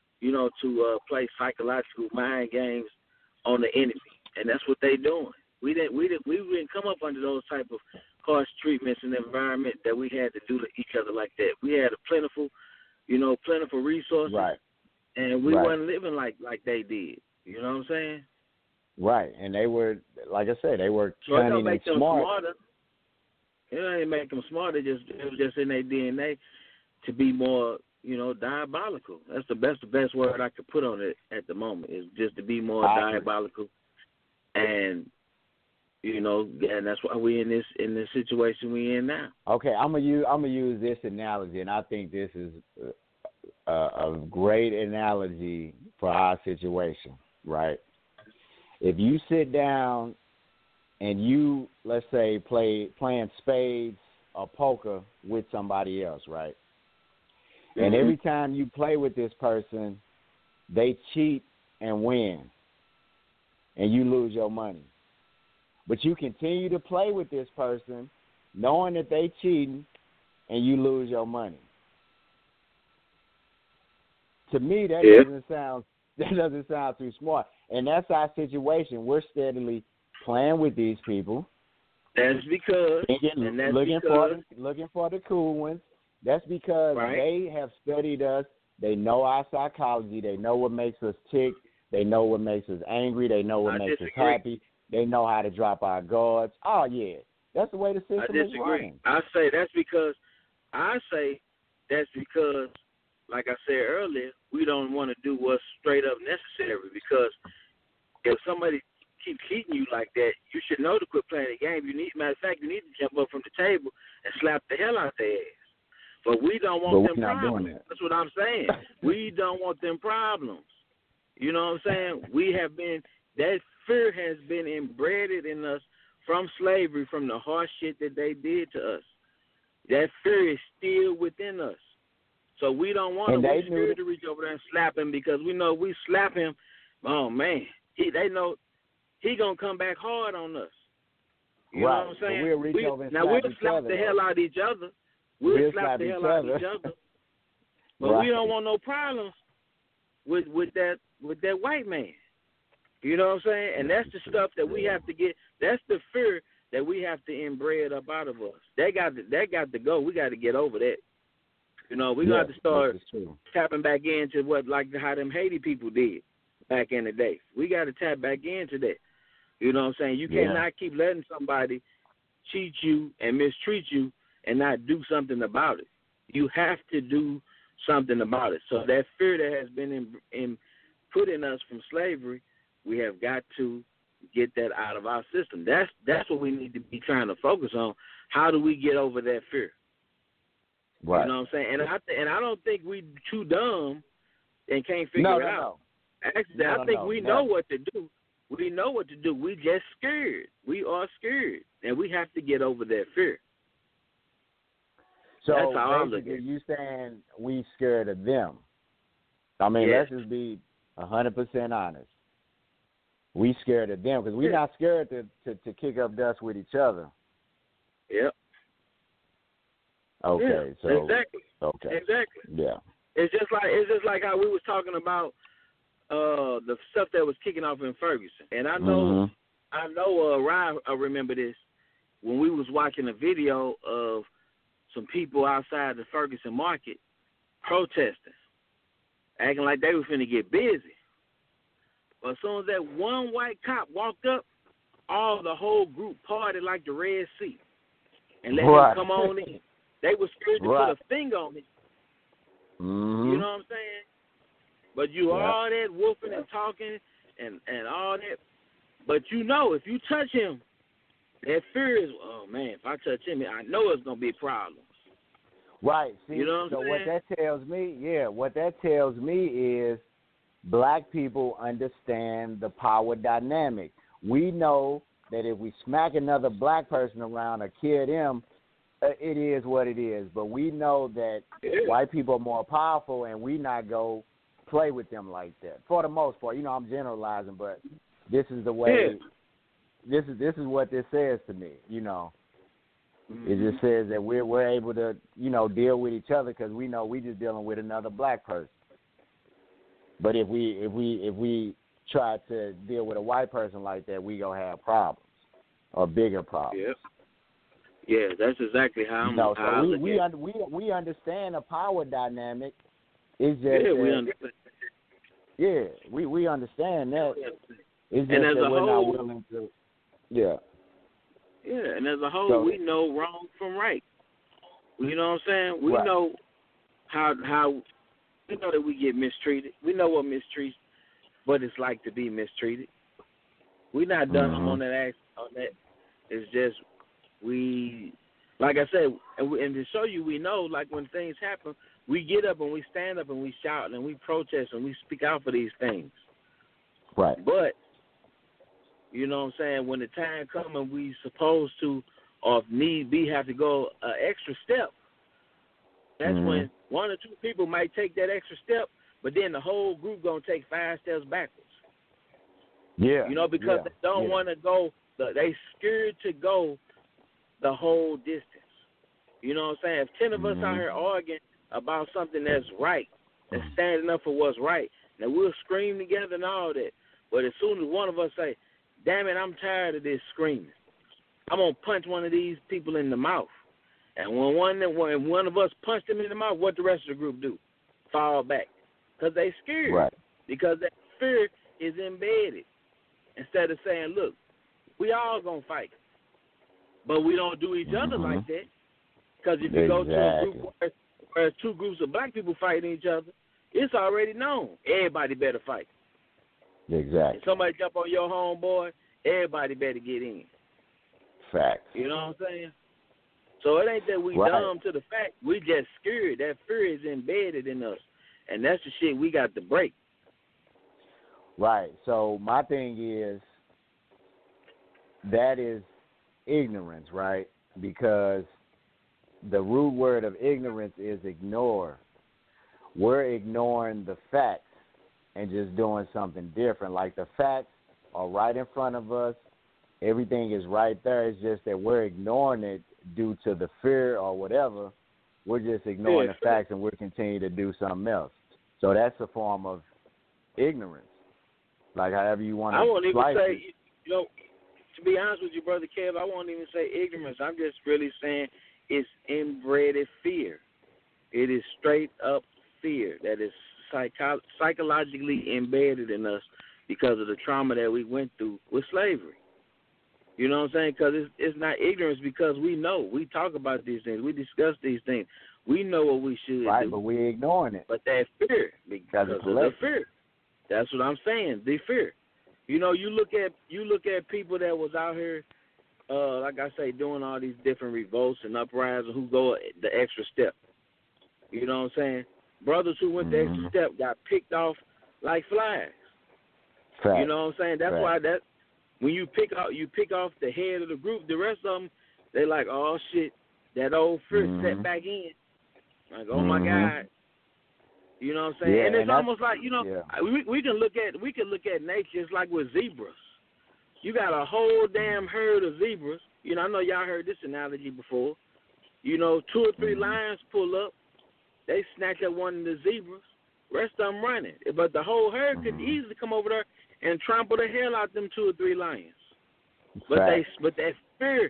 play psychological mind games on the enemy, and that's what they doing. We didn't come up under those type of harsh treatments and environment that we had to do to each other like that. We had a plentiful resources, right? And we wasn't living like they did. You know what I'm saying? Right, and they were, like I said, they were so cunning and smart. Smarter. It ain't make them smarter. It was just in their DNA to be more, diabolical. That's the best word I could put on it at the moment. Is just to be more diabolical, and and that's why we in this situation we in now. Okay, I'm gonna use this analogy, and I think this is a great analogy for our situation, right? If you sit down and you, let's say, playing spades or poker with somebody else, right? Mm-hmm. And every time you play with this person, they cheat and win, and you lose your money. But you continue to play with this person, knowing that they cheating, and you lose your money. To me, that doesn't sound too smart. And that's our situation. We're steadily playing with these people. That's because looking for the cool ones. That's because they have studied us. They know our psychology. They know what makes us tick. They know what makes us angry. They know what makes us happy. They know how to drop our guards. Oh, yeah. That's the way the system is running. I say that's because, like I said earlier, we don't want to do what's straight up necessary because if somebody keeps cheating you like that, you should know to quit playing the game. Matter of fact, you need to jump up from the table and slap the hell out their ass. But we don't want them problems. That's what I'm saying. We don't want them problems. You know what I'm saying? That fear has been embedded in us from slavery, from the harsh shit that they did to us. That fear is still within us. So we don't want to reach over there and slap him because we know we slap him, oh, man, they know he going to come back hard on us. You know what I'm saying? We'll reach over and we'll slap the hell out of each other. We'll slap the hell out of each other. But we don't want no problems with that white man. You know what I'm saying? And that's the stuff that we have to get. That's the fear that we have to inbred up out of us. That got to go. We got to get over that. We got to start tapping back into how them Haiti people did back in the day. We got to tap back into that. You know what I'm saying? You cannot keep letting somebody cheat you and mistreat you and not do something about it. You have to do something about it. So that fear that has been put in us from slavery, we have got to get that out of our system. That's what we need to be trying to focus on. How do we get over that fear? Right. You know what I'm saying? And I don't think we too dumb and can't figure it out. No. Actually, I think we know what to do. We know what to do. We just scared. We are scared, and we have to get over that fear. So that's how I look at it. You saying we scared of them? I mean, let's just be 100% honest. We scared of them because we're not scared to kick up dust with each other. Yep. Okay. So exactly. Okay. Exactly. Yeah. It's just like how we was talking about the stuff that was kicking off in Ferguson, and I know Ryan, I remember this when we was watching a video of some people outside the Ferguson market protesting, acting like they were finna get busy. But as soon as that one white cop walked up, all the whole group party like the Red Sea and let him come on in. They were scared to put a finger on it. Mm-hmm. You know what I'm saying? But you all that whooping and talking and all that. But you know, if you touch him, that fear is, oh man, if I touch him, I know it's gonna be problems. Right. See, you know so what that tells me is black people understand the power dynamic. We know that if we smack another black person around or kill them, it is what it is. But we know that white people are more powerful, and we not go play with them like that. For the most part, I'm generalizing, but this is the way. This is what this says to me. Mm-hmm. It just says that we're able to deal with each other because we know we just dealing with another black person. But if we try to deal with a white person like that, we gonna have problems or bigger problems. Yes. Yeah, that's exactly how I'm. So we understand the power dynamic. It's just we understand. Yeah, we understand that. It's just and as that a we're whole, not willing to. Yeah. Yeah, and as a whole, we know wrong from right. You know what I'm saying? We know how we know that we get mistreated. We know what it's like to be mistreated. We're not done on that. It's just like I said, and to show you, we know, like when things happen, we get up and we stand up and we shout and we protest and we speak out for these things. Right. But you know what I'm saying, when the time comes and we supposed to, or if need be, have to go an extra step, that's when one or two people might take that extra step, but then the whole group going to take 5 steps backwards. Yeah. Because they don't want to go, they scared to go the whole distance. You know what I'm saying? If 10 of us out here arguing about something that's right, that's standing up for what's right, now we'll scream together and all that, but as soon as one of us say, damn it, I'm tired of this screaming, I'm going to punch one of these people in the mouth. And when one of us punched him in the mouth, what the rest of the group do? Fall back. Because they scared. Right. Because that fear is embedded. Instead of saying, look, we all going to fight. But we don't do each other like that. Because if you go to a group where there's 2 groups of black people fighting each other, it's already known. Everybody better fight. Exactly. If somebody jump on your homeboy, everybody better get in. Facts. You know what I'm saying? So it ain't that we dumb to the fact. We just scared. That fear is embedded in us. And that's the shit we got to break. Right. So my thing is, that is ignorance, right? Because the root word of ignorance is ignore. We're ignoring the facts and just doing something different. Like the facts are right in front of us. Everything is right there. It's just that we're ignoring it due to the fear or whatever. We're just ignoring the facts and we're continuing to do something else. So that's a form of ignorance. Like however you want to I won't even say, it. To be honest with you, Brother Kev, I won't even say ignorance. I'm just really saying it's inbred fear. It is straight up fear that is psychologically embedded in us because of the trauma that we went through with slavery. You know what I'm saying? Because it's not ignorance because we know. We talk about these things. We discuss these things. We know what we should do. Right, but we ignoring it. But that fear, because of the fear. That's what I'm saying, the fear. You know, you look at people that was out here, like I say, doing all these different revolts and uprisings who go the extra step. You know what I'm saying? Brothers who went the extra step got picked off like flies. Fact. You know what I'm saying? That's why when you pick off the head of the group, the rest of them, they like, oh shit, that old fear set back in. Like, oh my God. You know what I'm saying? Yeah, and it's almost like, we can look at nature. It's like with zebras. You got a whole damn herd of zebras. You know, I know y'all heard this analogy before. You know, 2 or 3 lions pull up, they snatch up one of the zebras, rest of them running. But the whole herd could easily come over there and trample the hell out them 2 or 3 lions. But that fear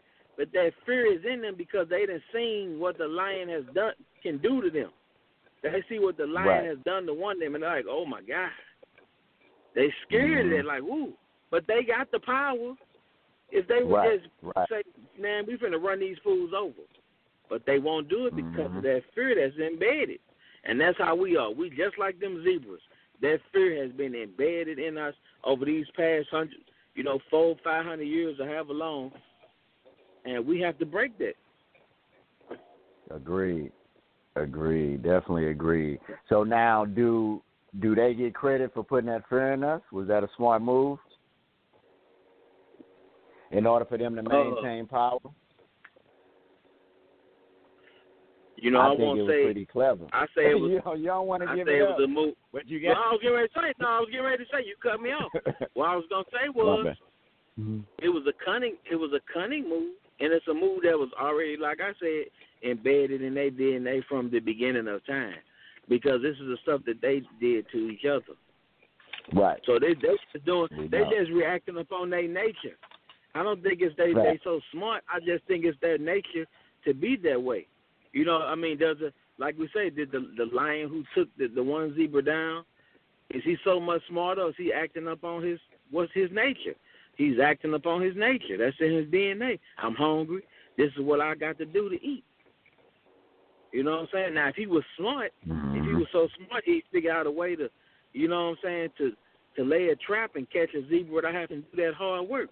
is in them because they done seen what the lion can do to them. They see what the lion has done to one of them, and they're like, oh, my God. They scared of it, like, woo. But they got the power. If they would just say, man, we finna run these fools over. But they won't do it because of that fear that's embedded. And that's how we are. We just like them zebras. That fear has been embedded in us over these past 400, 500 years or however long. And we have to break that. Agreed. Definitely agreed. So now, do they get credit for putting that fear in us? Was that a smart move? In order for them to maintain power? I think won't it was say pretty clever. I say it was. you don't want to give it it up. up. Was a move. What you got? I was getting ready to say. You cut me off. What I was gonna say was, it was a cunning move, and it's a move that was already, like I said, embedded in their DNA from the beginning of time, because this is the stuff that they did to each other. Right. So they just reacting upon their nature. I don't think it's they so smart. I just think it's their nature to be that way. Like we say, did the lion who took the one zebra down, is he so much smarter, or is he acting upon what's his nature? He's acting upon his nature. That's in his DNA. I'm hungry. This is what I got to do to eat. You know what I'm saying? Now, if he was smart, if he was so smart, he'd figure out a way to, you know what I'm saying, to lay a trap and catch a zebra without having to do that hard work.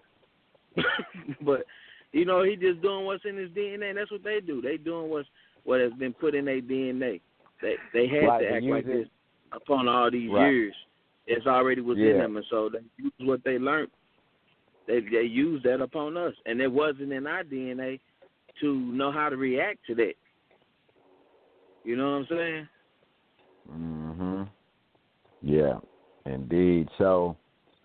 But, he just doing what's in his DNA, and that's what they do. They doing what has been put in their DNA. They had to act like this upon all these years. It's already was in them, and so they use what they learned. They used that upon us, and it wasn't in our DNA to know how to react to that. You know what I'm saying? Yeah, indeed. So,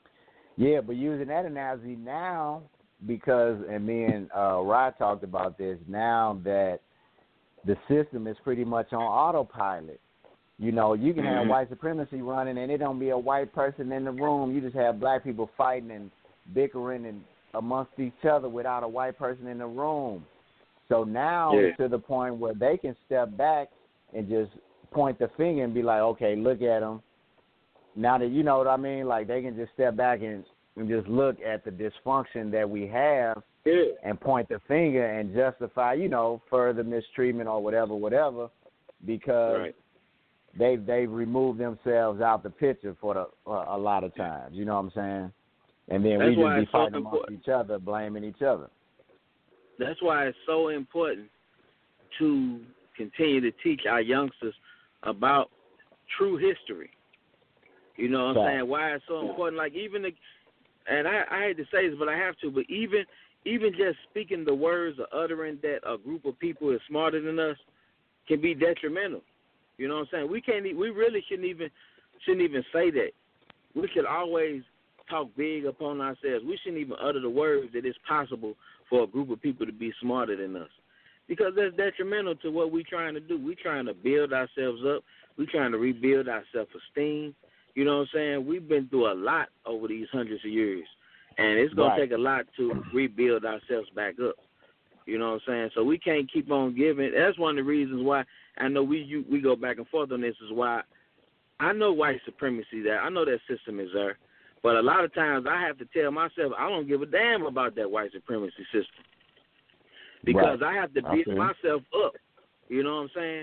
but using that analogy now, because, and me and Rod talked about this, now that the system is pretty much on autopilot. You can have white supremacy running, and it don't be a white person in the room. You just have black people fighting and bickering and amongst each other without a white person in the room. So now it's to the point where they can step back and just point the finger and be like, okay, look at them. Now that, you know what I mean? Like, they can just step back and just look at the dysfunction that we have and point the finger and justify, further mistreatment or whatever, because they've removed themselves out the picture for a lot of times. You know what I'm saying? And then we just be fighting amongst each other, blaming each other. That's why it's so important to continue to teach our youngsters about true history. You know what I'm saying? Why it's so important. Like, even and I hate to say this, but I have to, but even just speaking the words or uttering that a group of people is smarter than us can be detrimental. You know what I'm saying? We really shouldn't even say that. We should always talk big upon ourselves. We shouldn't even utter the words that it's possible for a group of people to be smarter than us, because that's detrimental to what we're trying to do. We're trying to build ourselves up. We're trying to rebuild our self-esteem. You know what I'm saying? We've been through a lot over these hundreds of years, and it's going to take a lot to rebuild ourselves back up. You know what I'm saying? So we can't keep on giving. That's one of the reasons why I know we go back and forth on this, is why I know white supremacy there. I know that system is there. But a lot of times I have to tell myself I don't give a damn about that white supremacy system, because I have to build myself up. You know what I'm saying?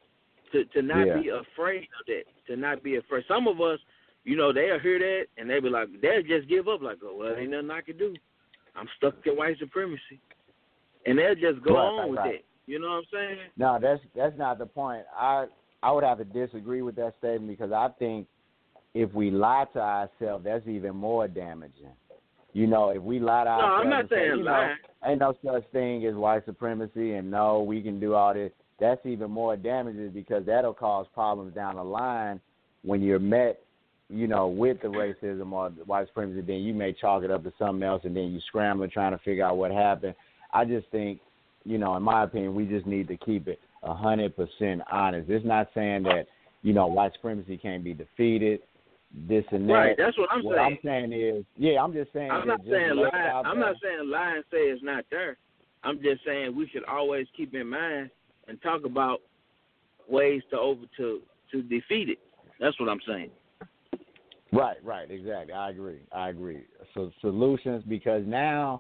To not be afraid of that. To not be afraid. Some of us, they'll hear that and they'll be like, they'll just give up. Like, oh, well, ain't nothing I can do. I'm stuck in white supremacy. And they'll just go on with that. You know what I'm saying? No, that's not the point. I would have to disagree with that statement, because I think if we lie to ourselves, that's even more damaging. If we lie to ourselves, I'm not saying lie. Ain't no such thing as white supremacy, and no, we can do all this. That's even more damaging, because that'll cause problems down the line when you're met, with the racism or the white supremacy. Then you may chalk it up to something else, and then you scramble trying to figure out what happened. I just think, in my opinion, we just need to keep it 100% honest. It's not saying that, white supremacy can't be defeated, this and that. Right, that's what I'm saying. What I'm saying is, I'm just saying. I'm not saying lie. I'm not saying lie and say it's not there. I'm just saying we should always keep in mind and talk about ways to defeat it. That's what I'm saying. Right, exactly. I agree. So solutions, because now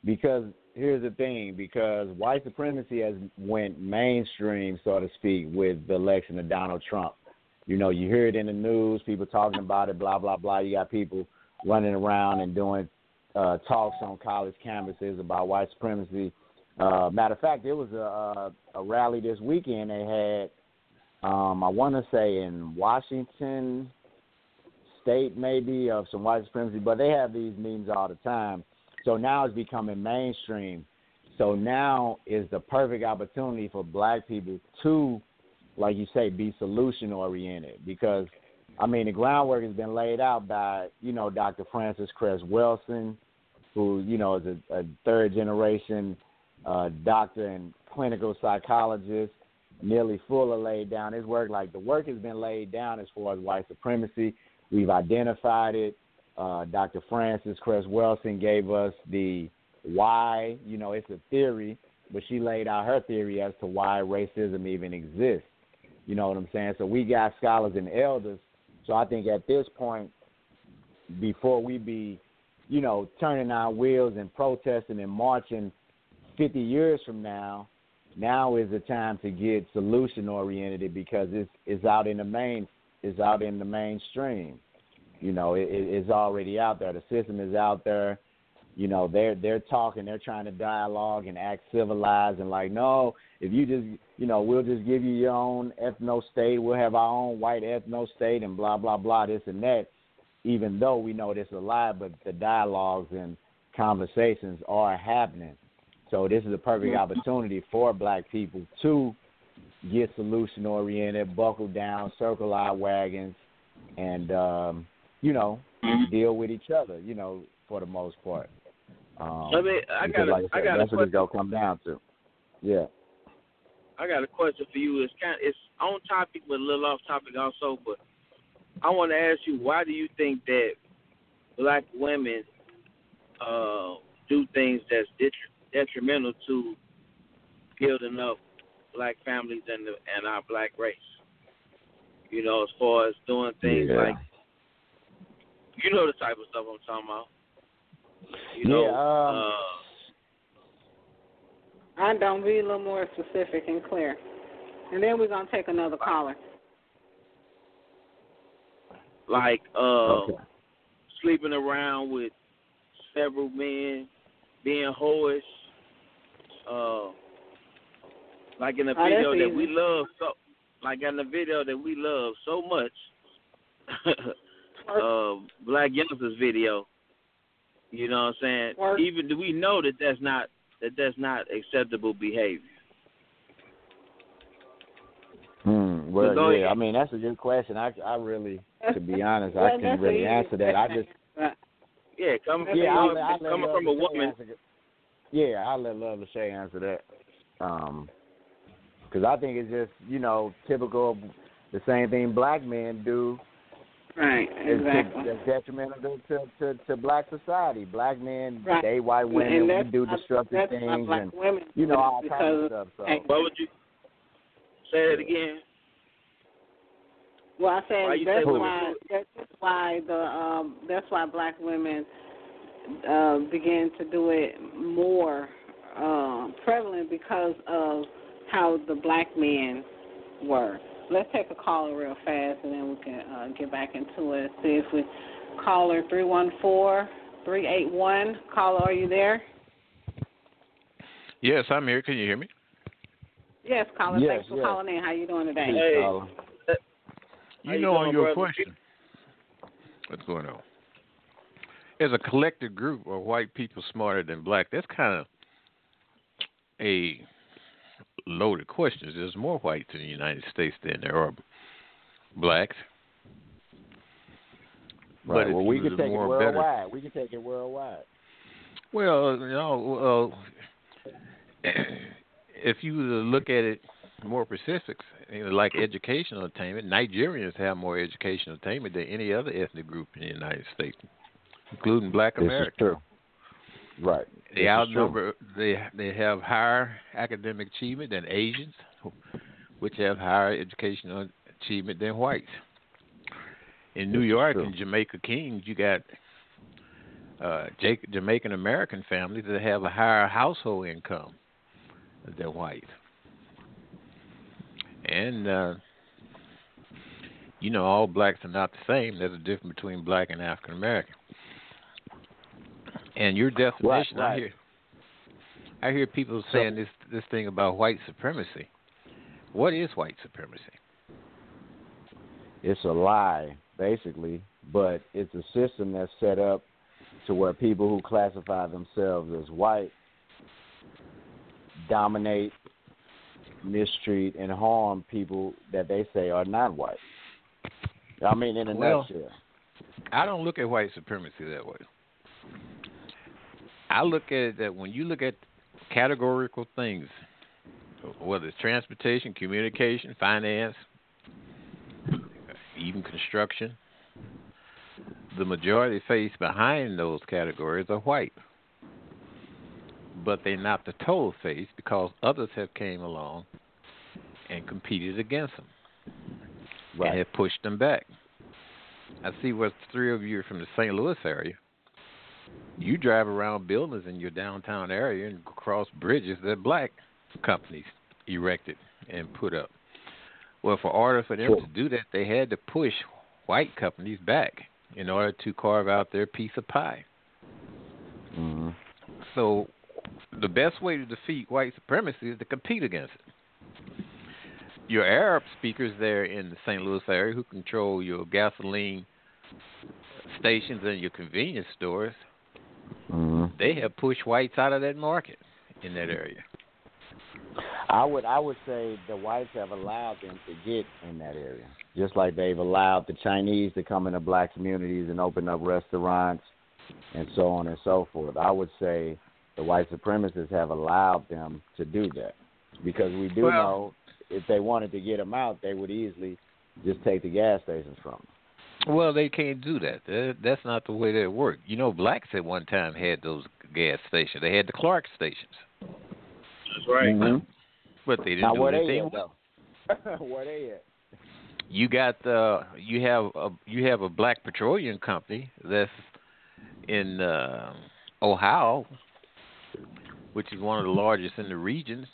because here's the thing, because white supremacy has went mainstream, so to speak, with the election of Donald Trump. You know, you hear it in the news, people talking about it, blah, blah, blah. You got people running around and doing talks on college campuses about white supremacy. Matter of fact, there was a rally this weekend they had, I want to say in Washington State maybe, of some white supremacy, but they have these meetings all the time. So now it's becoming mainstream. So now is the perfect opportunity for black people to, like you say, be solution-oriented because, I mean, the groundwork has been laid out by, you know, Dr. Frances Cress Welsing, who, you know, is a third-generation doctor and clinical psychologist. Nearly Fuller laid down his work. Like, the work has been laid down as far as white supremacy. We've identified it. Dr. Frances Cress Welsing gave us the why. You know, it's a theory, but she laid out her theory as to why racism even exists. You know what I'm saying? So we got scholars and elders. So I think at this point, before we be, you know, turning our wheels and protesting and marching 50 years from now is the time to get solution oriented because it's out in the mainstream. You know, it's already out there. The system is out there. You know, they're talking, they're trying to dialogue and act civilized and like, no, if you just, you know, we'll just give you your own ethno-state. We'll have our own white ethno-state and blah, blah, blah, this and that, even though we know this is a lie, but the dialogues and conversations are happening. So this is a perfect opportunity for black people to get solution-oriented, buckle down, circle our wagons, and, you know, deal with each other, you know, for the most part. I got that's what it's going to come down to. Yeah. I got a question for you. It's on topic, but a little off topic also. But I want to ask you, why do you think that black women do things that's detrimental to building up black families and our black race? You know, as far as doing things like, you know, the type of stuff I'm talking about. You know, I don't. Be a little more specific and clear. And then we're going to take another caller. Like sleeping around with several men, being whorish, like in the video that we love so much, Black Youngsters video. You know what I'm saying? Even do we know that that's not acceptable behavior? Well, yeah, I mean, that's a good question. I really, to be honest, I can't really answer that. I just coming from a woman. Yeah, I'll let Love Lachey answer that. Because I think it's just, you know, typical of the same thing black men do. Right, exactly. It's detrimental to black society. Black men date white women, we do destructive things, and you know, all kinds of stuff. So. What would you say it again? Well, I said that's why black women begin to do it more prevalent because of how the black men were. Let's take a caller real fast, and then we can get back into it. See if we caller 314-381. Caller, are you there? Yes, I'm here. Can you hear me? Yes, caller. Yes, thanks for calling in. How you doing today? Hey, you know, on your question, what's going on? As a collective group of white people smarter than black, that's kind of a loaded question. There's more whites in the United States than there are blacks. Right. But well, we can take it worldwide. We can take it worldwide. Well, you know, if you look at it more specifics, like educational attainment, Nigerians have more educational attainment than any other ethnic group in the United States, including Black Americans. This is true. Right. They outnumber. They have higher academic achievement than Asians, which have higher educational achievement than whites. In New York and Jamaica Kings, you got Jamaican American families that have a higher household income than white. And, all blacks are not the same. There's a difference between black and African American. And your definition, right. I hear people saying this thing about white supremacy. What is white supremacy? It's a lie, basically, but it's a system that's set up to where people who classify themselves as white dominate, mistreat, and harm people that they say are not white. I mean, in a nutshell. I don't look at white supremacy that way. I look at it that when you look at categorical things, whether it's transportation, communication, finance, even construction, the majority face behind those categories are white. But they're not the total face because others have came along and competed against them and have pushed them back. I see what three of you are from the St. Louis area. You drive around buildings in your downtown area and cross bridges that black companies erected and put up. Well, for order for them to do that, they had to push white companies back in order to carve out their piece of pie. Mm-hmm. So the best way to defeat white supremacy is to compete against it. Your Arab speakers there in the St. Louis area who control your gasoline stations and your convenience stores, they have pushed whites out of that market in that area. I would say the whites have allowed them to get in that area, just like they've allowed the Chinese to come into black communities and open up restaurants and so on and so forth. I would say the white supremacists have allowed them to do that because we do know if they wanted to get them out, they would easily just take the gas stations from them. Well, they can't do that. That's not the way that works. Blacks at one time had those gas stations. They had the Clark stations. That's right. Mm-hmm. But they didn't do anything. Where they at? You got you have a black petroleum company that's in Ohio, which is one of the largest in the regions.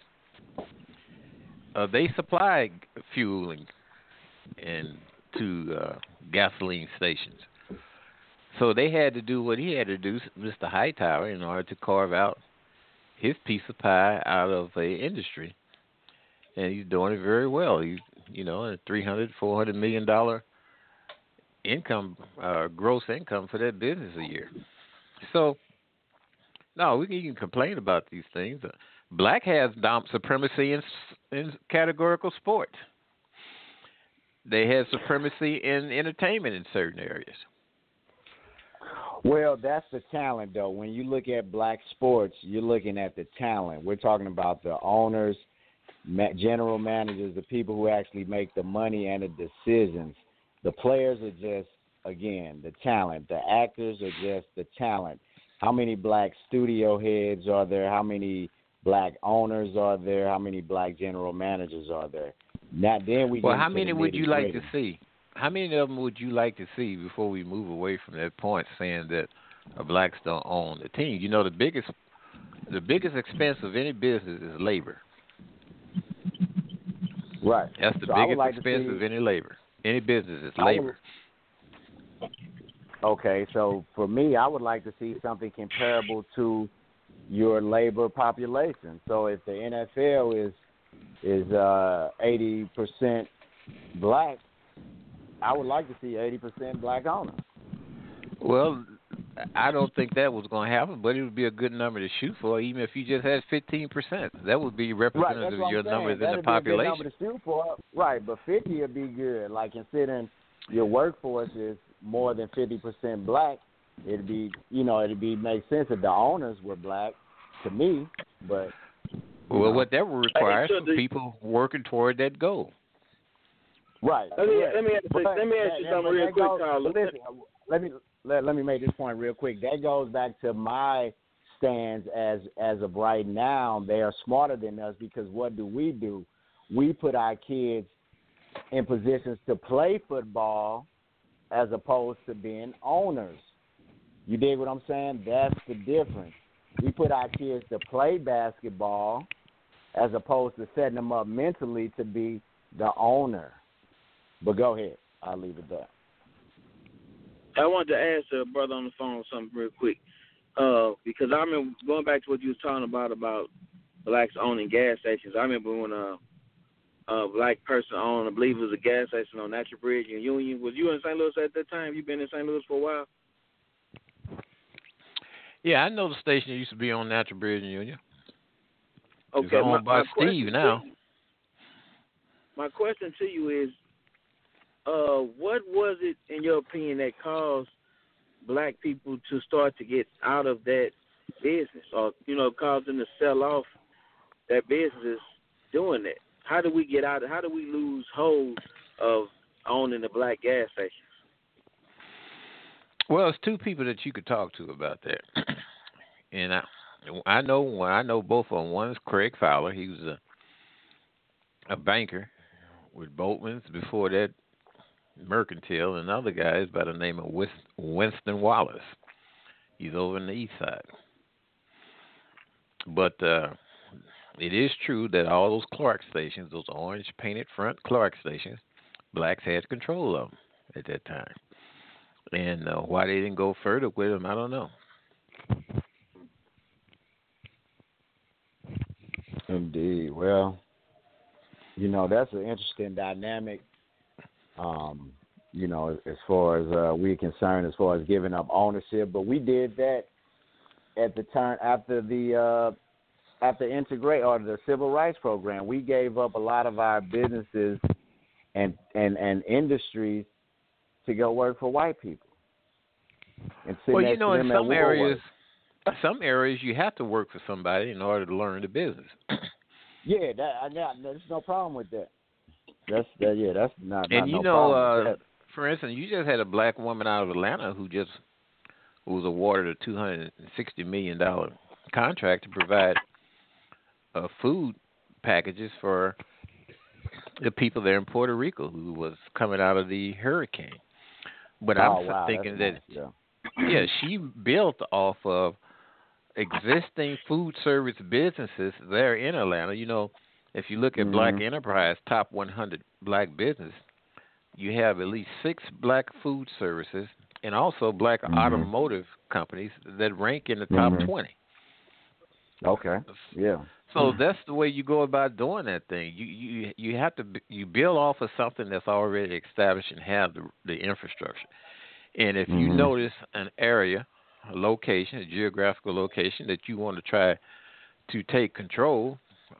They supply fueling and to gasoline stations. So they had to do what he had to do, Mr. Hightower, in order to carve out his piece of pie out of a industry. And he's doing it very well. He's, a $300-400 million income, gross income for that business a year. So, no, we can complain about these things. Black has supremacy in categorical sports. They have supremacy in entertainment in certain areas. Well, that's the talent, though. When you look at black sports, you're looking at the talent. We're talking about the owners, general managers, the people who actually make the money and the decisions. The players are just, again, the talent. The actors are just the talent. How many black studio heads are there? How many black owners are there? How many black general managers are there? Now, then we. Well, how many would you like to see? How many of them would you like to see before we move away from that point, saying that blacks don't own the team? The biggest expense of any business is labor. Right. That's the biggest expense of any labor. Any business is labor. Okay, so for me, I would like to see something comparable to your labor population. So if the NFL is 80% black, I would like to see 80% black owners. Well, I don't think that was going to happen, but it would be a good number to shoot for, even if you just had 15%. That would be representative of your numbers in the population. Be a good number to shoot for. Right, but 50 would be good. Like considering your workforce is more than 50% black, it'd be make sense if the owners were black to me, but what that would require is people working toward that goal. Right. Let me ask you something real quick, Carlos. Let me make this point real quick. That goes back to my stance as of right now. They are smarter than us because what do? We put our kids in positions to play football as opposed to being owners. You dig what I'm saying? That's the difference. We put our kids to play basketball as opposed to setting them up mentally to be the owner. But go ahead. I'll leave it there. I wanted to ask a brother on the phone something real quick. Because I remember going back to what you was talking about blacks owning gas stations. I remember when a black person owned, I believe it was a gas station on Natural Bridge in Union. Was you in St. Louis at that time? You been in St. Louis for a while? Yeah, I know the station that used to be on Natural Bridge in Union. Okay, it's owned by Steve now. My question to you is, what was it, in your opinion, that caused black people to start to get out of that business, or caused them to sell off that business doing that? How do we get out? How do we lose hold of owning the black gas stations? Well, it's two people that you could talk to about that, and I know both of them. One is Craig Fowler. He was a banker with Boltman's before that, Mercantile, and another guy is by the name of Winston Wallace. He's over in the east side. But it is true that all those Clark stations, those orange-painted front Clark stations, blacks had control of them at that time. And why they didn't go further with them, I don't know. Indeed. Well, that's an interesting dynamic. As far as we're concerned, as far as giving up ownership, but we did that at the time after the Civil Rights Program. We gave up a lot of our businesses and industries to go work for white people. And well, in some areas you have to work for somebody in order to learn the business. Yeah, there's no problem with that. That's not. And no problem. For instance, you just had a black woman out of Atlanta who was awarded a $260 million contract to provide food packages for the people there in Puerto Rico who was coming out of the hurricane. But I'm thinking that, she built off of existing food service businesses there in Atlanta. If you look at Black Enterprise, top 100 black business, you have at least 6 black food services and also black automotive companies that rank in the top 20. Okay. Yeah. So that's the way you go about doing that thing. You have to build off of something that's already established and have the infrastructure. And if you notice an area, a location, a geographical location that you want to try to take control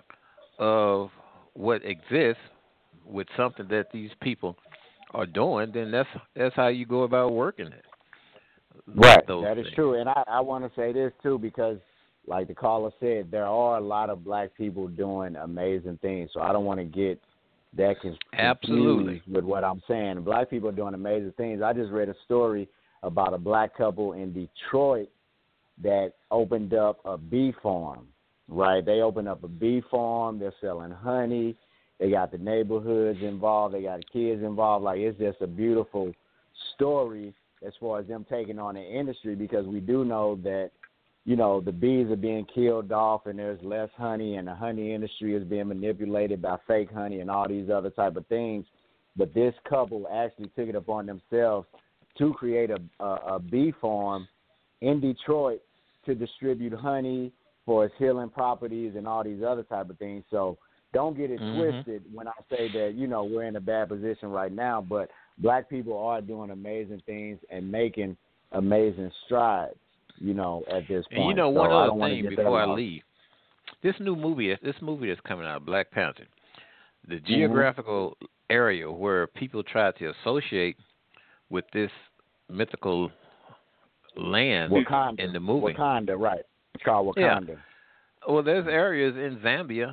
of what exists with something that these people are doing, then that's how you go about working it. Right, that is true. And I want to say this, too, because like the caller said, there are a lot of black people doing amazing things. So I don't want to get that confused with what I'm saying. Black people are doing amazing things. I just read a story about a black couple in Detroit that opened up a bee farm, right? They opened up a bee farm. They're selling honey. They got the neighborhoods involved. They got the kids involved. Like, it's just a beautiful story as far as them taking on the industry, because we do know that, the bees are being killed off and there's less honey, and the honey industry is being manipulated by fake honey and all these other type of things. But this couple actually took it upon themselves to create a bee farm in Detroit to distribute honey for its healing properties and all these other type of things. So don't get it twisted when I say that, we're in a bad position right now, but black people are doing amazing things and making amazing strides, at this point. And one other thing before I leave. This movie that's coming out, Black Panther, the geographical area where people try to associate with this mythical land Wakanda, in the movie. Wakanda, right. It's called Wakanda. Yeah. Well, there's areas in Zambia,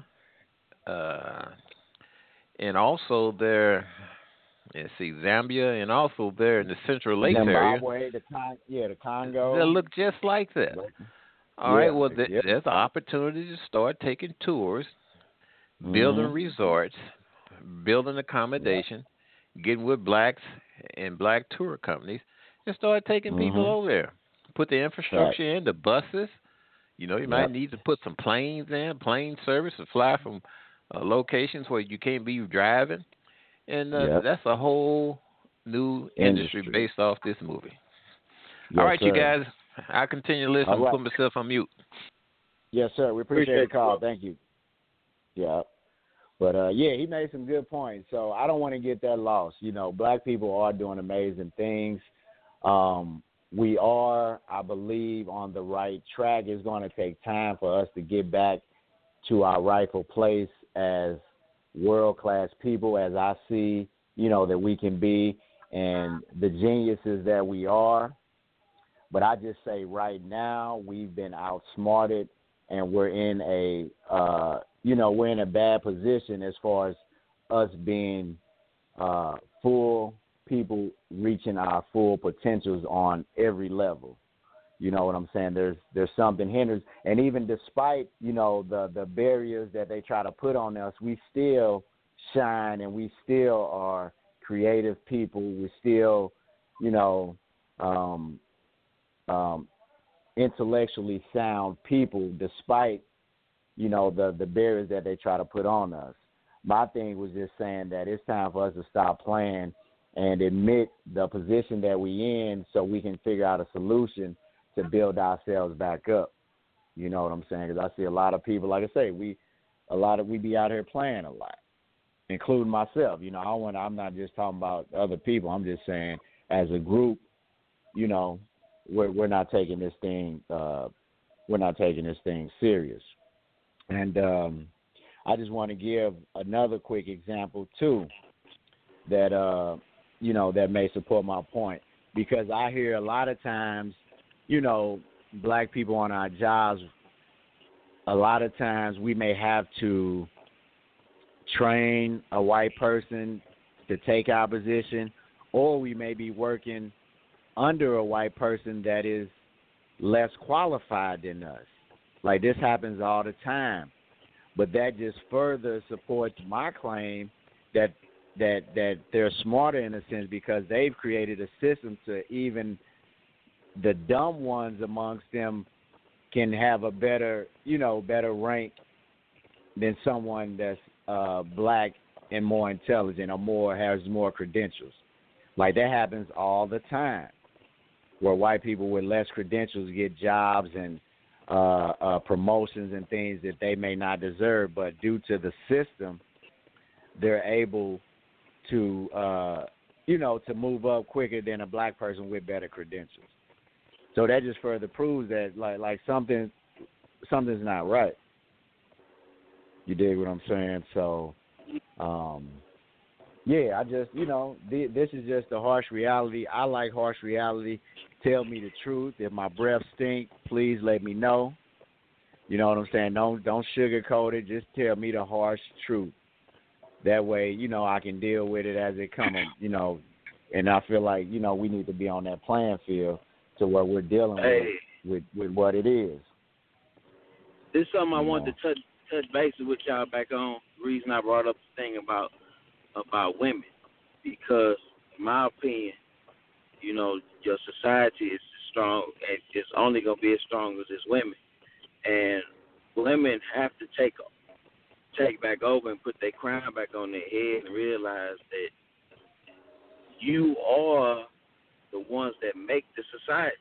and also there, Zambia, and also there in the Central Lakes Zimbabwe, area. the Congo. They look just like that. All right, well, there's an opportunity to start taking tours, building resorts, building accommodation, getting with blacks and black tour companies, and start taking people over there. put the infrastructure in, the buses. You know, you might Yep. need to put some planes in, plane service to fly from locations where you can't be driving. And that's a whole new industry based off this movie. Yes, all right, sir. you guys. I'll continue to listen and put myself on mute. Yes, sir. We appreciate the call. Thank you. Yeah. But, he made some good points. So I don't want to get that lost. You know, black people are doing amazing things. We are, I believe, on the right track. It's going to take time for us to get back to our rightful place as world-class people, as I see, you know, that we can be, and the geniuses that we are. But I just say right now we've been outsmarted, and we're in a bad position as far as us being full people reaching our full potentials on every level. You know what I'm saying? There's something hinders, and even despite, you know, the barriers that they try to put on us, we still shine, and we still are creative people. We still, you know, intellectually sound people, despite, you know, the barriers that they try to put on us. My thing was just saying that it's time for us to stop playing and admit the position that we in, so we can figure out a solution to build ourselves back up. You know what I'm saying? Because I see a lot of people, like I say, we be out here playing a lot, including myself. You know, I'm not just talking about other people. I'm just saying, as a group, you know, we're not taking this thing serious. And I just want to give another quick example too, that you know, that may support my point, because I hear a lot of times, you know, black people on our jobs, a lot of times we may have to train a white person to take our position, or we may be working under a white person that is less qualified than us. Like, this happens all the time. But that just further supports my claim that they're smarter in a sense, because they've created a system to even the dumb ones amongst them can have a better rank than someone that's black and more intelligent or has more credentials. Like, that happens all the time, where white people with less credentials get jobs and promotions and things that they may not deserve, but due to the system, they're able to to move up quicker than a black person with better credentials. So that just further proves that like something's not right. You dig what I'm saying? So I just, this is just the harsh reality. I like harsh reality. Tell me the truth. If my breath stink, please let me know. You know what I'm saying? Don't sugarcoat it. Just tell me the harsh truth. That way, I can deal with it as it comes, and I feel like, we need to be on that playing field to where we're dealing with what it is. This is something I wanted to touch bases with y'all back on. The reason I brought up the thing about women, because in my opinion, your society is strong, and it's only going to be as strong as its women. And women have to take back over and put their crown back on their head and realize that you are the ones that make the society.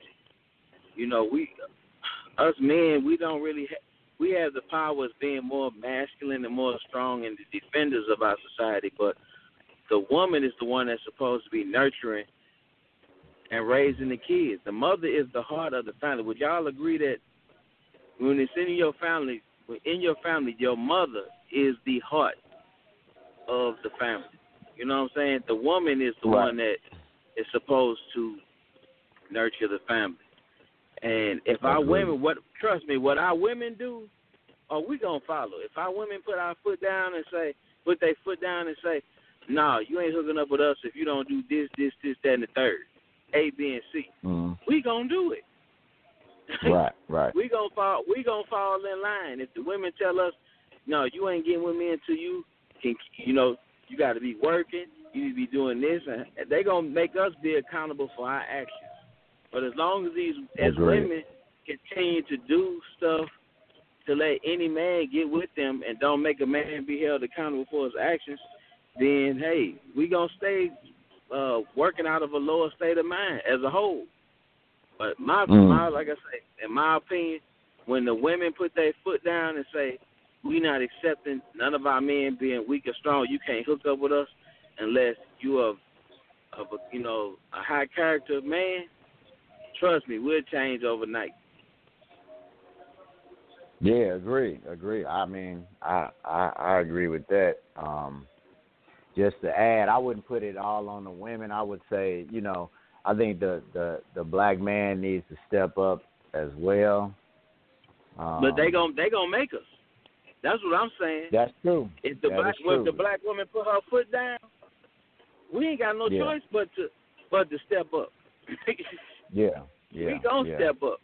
Us men, we don't really we have the power as being more masculine and more strong and the defenders of our society, but the woman is the one that's supposed to be nurturing and raising the kids. The mother is the heart of the family. Would y'all agree that when it's in your family, your mother is the heart of the family? You know what I'm saying? The woman is the one that is supposed to nurture the family. And if our women, trust me, what our women do, we gonna follow. If our women put their foot down and say, nah, you ain't hooking up with us if you don't do this, that, and the third, A, B, and C. Mm-hmm. We gonna do it. Right. We gonna fall in line. If the women tell us, no, you ain't getting with me until you can, you got to be working, you need to be doing this, and they gonna make us be accountable for our actions. But as long as as women continue to do stuff to let any man get with them and don't make a man be held accountable for his actions, then, hey, we going to stay working out of a lower state of mind as a whole. But my like I say, in my opinion, when the women put their foot down and say, we not accepting none of our men being weak or strong, you can't hook up with us unless you are of a, a high character man, trust me, we'll change overnight. Yeah, agree. I mean, I agree with that. Just to add, I wouldn't put it all on the women. I would say, I think the black man needs to step up as well. But they gonna make us. That's what I'm saying. That's true. If the black woman put her foot down, we ain't got no choice but to step up. Yeah. We gonna step up.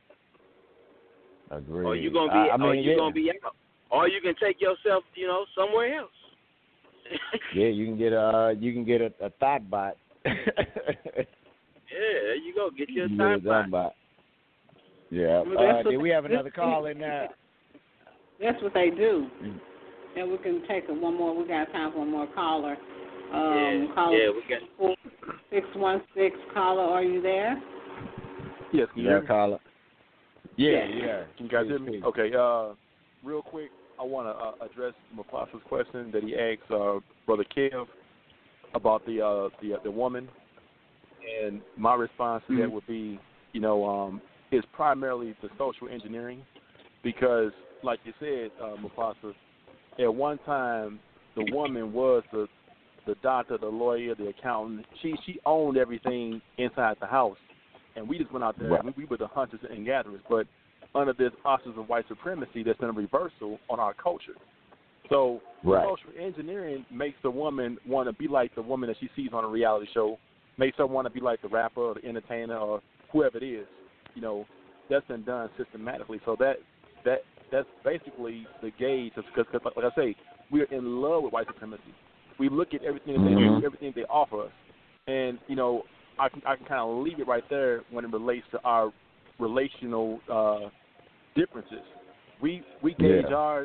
Agree. Or you gonna be, gonna be out, or you can take yourself, somewhere else. Yeah, you can get a thought bot. Yeah, there you go. Get your thought bot. Yeah. Do we have another call in there? That's what they do. And we can take one more. We got time for one more caller. Caller we got 616. Caller, are you there? Yes, can you hear me? Caller. Yeah. Can you guys hear me? Okay. Real quick, I want to address Mapasa's question that he asked Brother Kev about the woman, and my response to that would be, it's primarily the social engineering, because, like you said, Mapasa, at one time the woman was the doctor, the lawyer, the accountant. She owned everything inside the house, and we just went out there. Right. We were the hunters and gatherers. But under this auspices of white supremacy, there's been a reversal on our culture. So social engineering makes the woman want to be like the woman that she sees on a reality show, makes her want to be like the rapper or the entertainer or whoever it is. That's been done systematically. So that's basically the gauge. Because like I say, we're in love with white supremacy. We look at everything that they do, everything they offer us, and I can kind of leave it right there when it relates to our relational differences. We gauge our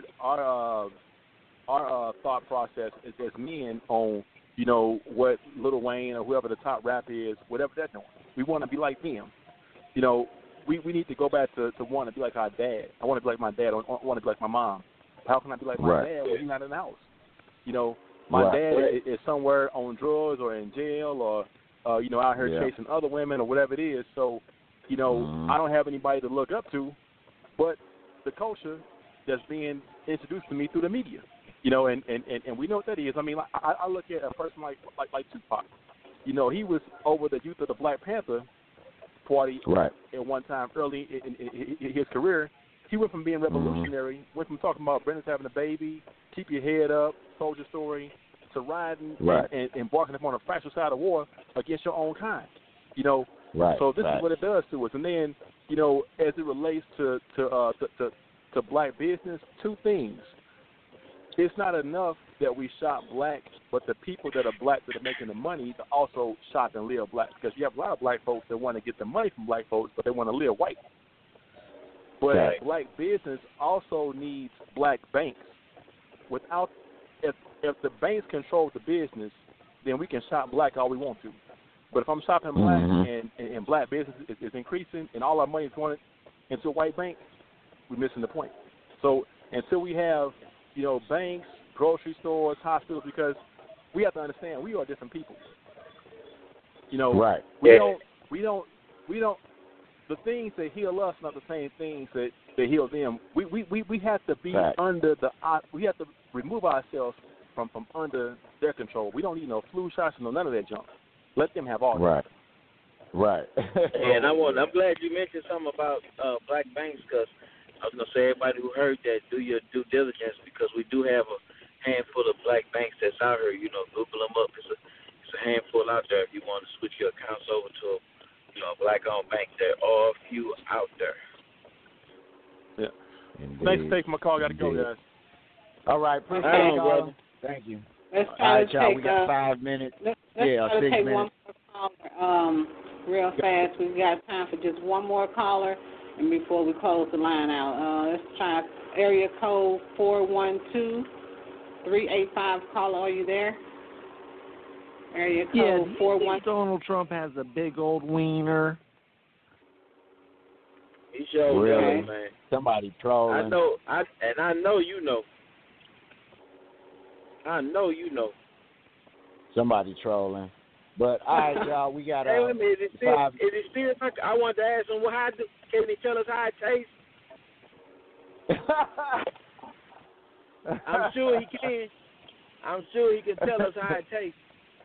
thought process as men on what Lil Wayne or whoever the top rapper is, whatever they're doing. We want to be like them. We need to go back to want to be like our dad. I want to be like my dad. I want to be like my mom. How can I be like my dad when he's not in the house? My dad is somewhere on drugs or in jail or out here chasing other women or whatever it is. So, I don't have anybody to look up to, but the culture that's being introduced to me through the media. And we know what that is. I mean, I look at a person like Tupac. He was over the youth of the Black Panther Party at one time early in his career. He went from being revolutionary, went from talking about Brenda's having a baby, keep your head up, soldier story, to riding and embarking upon a fractious side of war against your own kind. So this is what it does to us. And then, as it relates to black business, two things. It's not enough that we shop black, but the people that are black that are making the money to also shop and live black. Because you have a lot of black folks that want to get the money from black folks, but they want to live white. But black business also needs black banks. If the banks control the business, then we can shop black all we want to. But if I'm shopping black and black business is increasing and all our money is going into a white bank, we're missing the point. So until we have, banks, grocery stores, hospitals, because we have to understand we are different people. We don't. The things that heal us not the same things that heal them. We have to be under we have to remove ourselves from under their control. We don't need no flu shots, none of that junk. Let them have all that. Right. And I'm glad you mentioned something about black banks, because I was going to say, everybody who heard that, do your due diligence, because we do have a handful of black banks that's out here. Google them up. It's a handful out there. If you want to switch your accounts over to a black-owned bank, there are a few out there. Yeah. Thanks for taking my call. Got to go, guys. All right. Appreciate it, brother. Thank you. Let's all right, y'all. We got 5 minutes. Let's try to take 6 minutes. One more caller. real fast. We've got time for just one more caller, and before we close the line out, let's try area code 412-385. Caller, are you there? Area code 412. Donald Trump has a big old wiener. He showed really? up, man. Somebody trolling. I know you know. I know you know. Somebody trolling. But all right, y'all, we got hey, wait a minute. Is it still? I wanted to ask him, can he tell us how it tastes? I'm sure he can. I'm sure he can tell us how it tastes.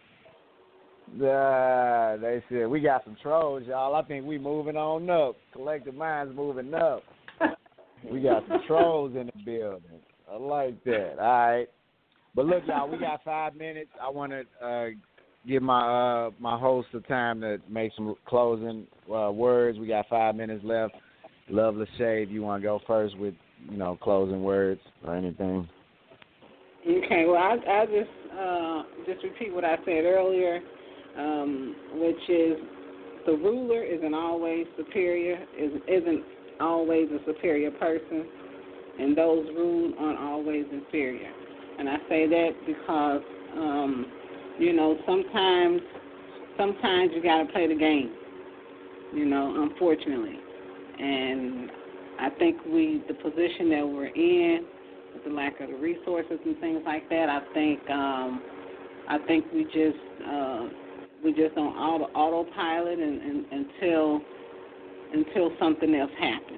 They said we got some trolls, y'all. I think we moving on up. Collective Minds moving up. We got some trolls in the building. I like that. All right. But look, y'all, we got 5 minutes. I want to give my host the time to make some closing words. We got 5 minutes left. Love Lachey, if you want to go first with, closing words or anything. Okay. Well, I'll just repeat what I said earlier, which is the ruler isn't always isn't always a superior person, and those ruled aren't always inferior. And I say that because, sometimes you got to play the game, unfortunately. And I think the position that we're in, with the lack of the resources and things like that, I think we just on autopilot and until something else happens.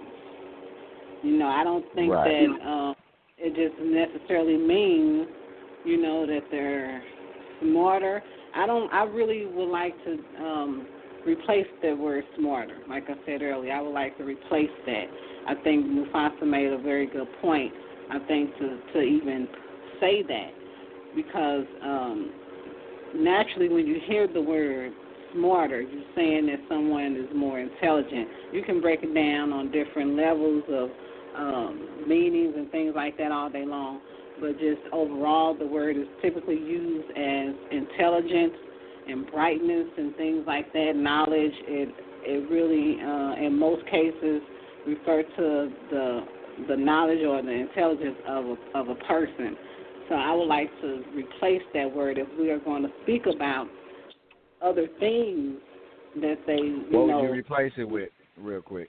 I don't think that it just necessarily means, that they're smarter. I really would like to replace the word smarter. Like I said earlier, I would like to replace that. I think Mufasa made a very good point, I think, to even say that, because naturally when you hear the word smarter, you're saying that someone is more intelligent. You can break it down on different levels of meanings and things like that all day long, but just overall the word is typically used as intelligence and brightness and things like that, knowledge. It really in most cases refer to the knowledge or the intelligence of a person. So I would like to replace that word if we are going to speak about other things that they What would you replace it with, real quick?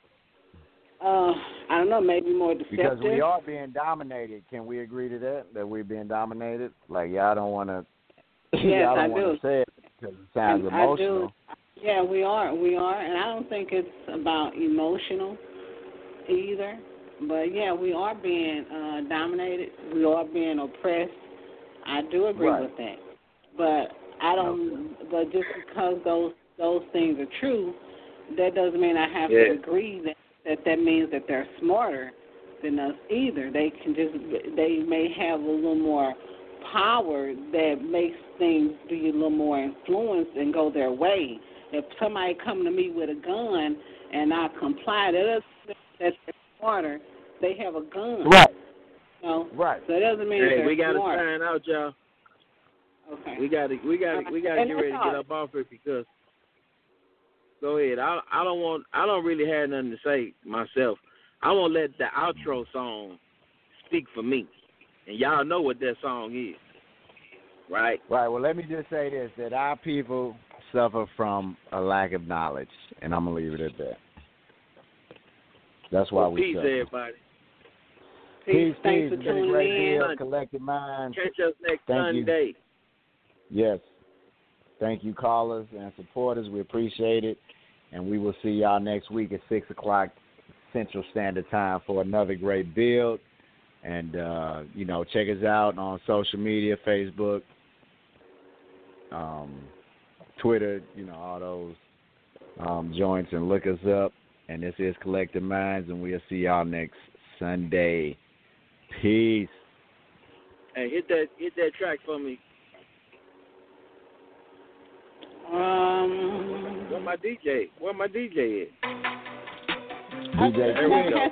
I don't know, maybe more deceptive. Because we are being dominated. Can we agree to that? That we're being dominated? Like, y'all don't want to. Yes, y'all I don't do. want to say it because it sounds emotional. I do. Yeah, we are, and I don't think it's about emotional either. But yeah, we are being dominated. We are being oppressed. I do agree with that. But I don't. But just because those things are true, that doesn't mean I have to agree that means that they're smarter than us either. They may have a little more power that makes things be a little more influenced and go their way. If somebody come to me with a gun and I comply, that doesn't mean that they're smarter. They have a gun. Right. Right. So that doesn't mean they're we got to smart. sign out, y'all. Okay. We got to get ready to get up off it because. Go ahead. I don't really have nothing to say myself. I want to let the outro song speak for me. And y'all know what that song is. Right? Right. Well, let me just say this, that our people suffer from a lack of knowledge, and I'm going to leave it at that. That's why we suffer. Peace, everybody. Peace. Thanks for tuning in. Collective Minds. Catch us next Sunday. Yes. Thank you, callers and supporters. We appreciate it. And we will see y'all next week at 6 o'clock Central Standard Time for another great build. And, check us out on social media, Facebook, Twitter, all those joints, and look us up. And this is Collective Minds, and we'll see y'all next Sunday. Peace. Hey, hit that track for me. Where my DJ? Where my DJ at? DJ, there we go.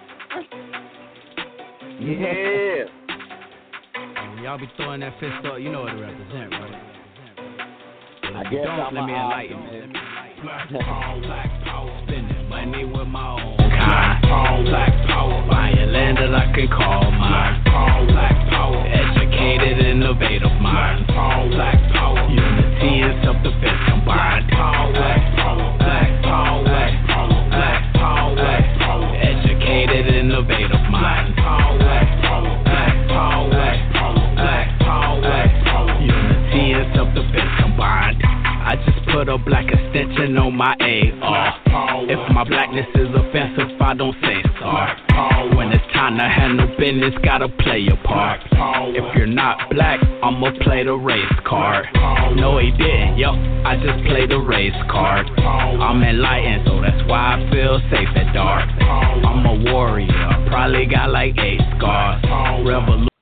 Yeah. When y'all be throwing that fist up, you know what to represent, right? I guess don't I'm let me enlighten you. Black power, spending money with my own kind. Black power, buying land that I can call mine. Black power, educated, innovative mind. Black power, unity and self-defense combined. Black power, black power, black power, black power, black power, educated, innovative mind. Black power, black power, black power, black power, black power, unity and self-defense combined. I just put a black extension on my AR. If my blackness is offensive, I don't say sorry. When it's time to handle business, gotta play your part. If you're not black, I'ma play the race card. No, he didn't, yo, I just played the race card. I'm enlightened, so that's why I feel safe at dark. I'm a warrior, probably got like 8 scars. Revolution.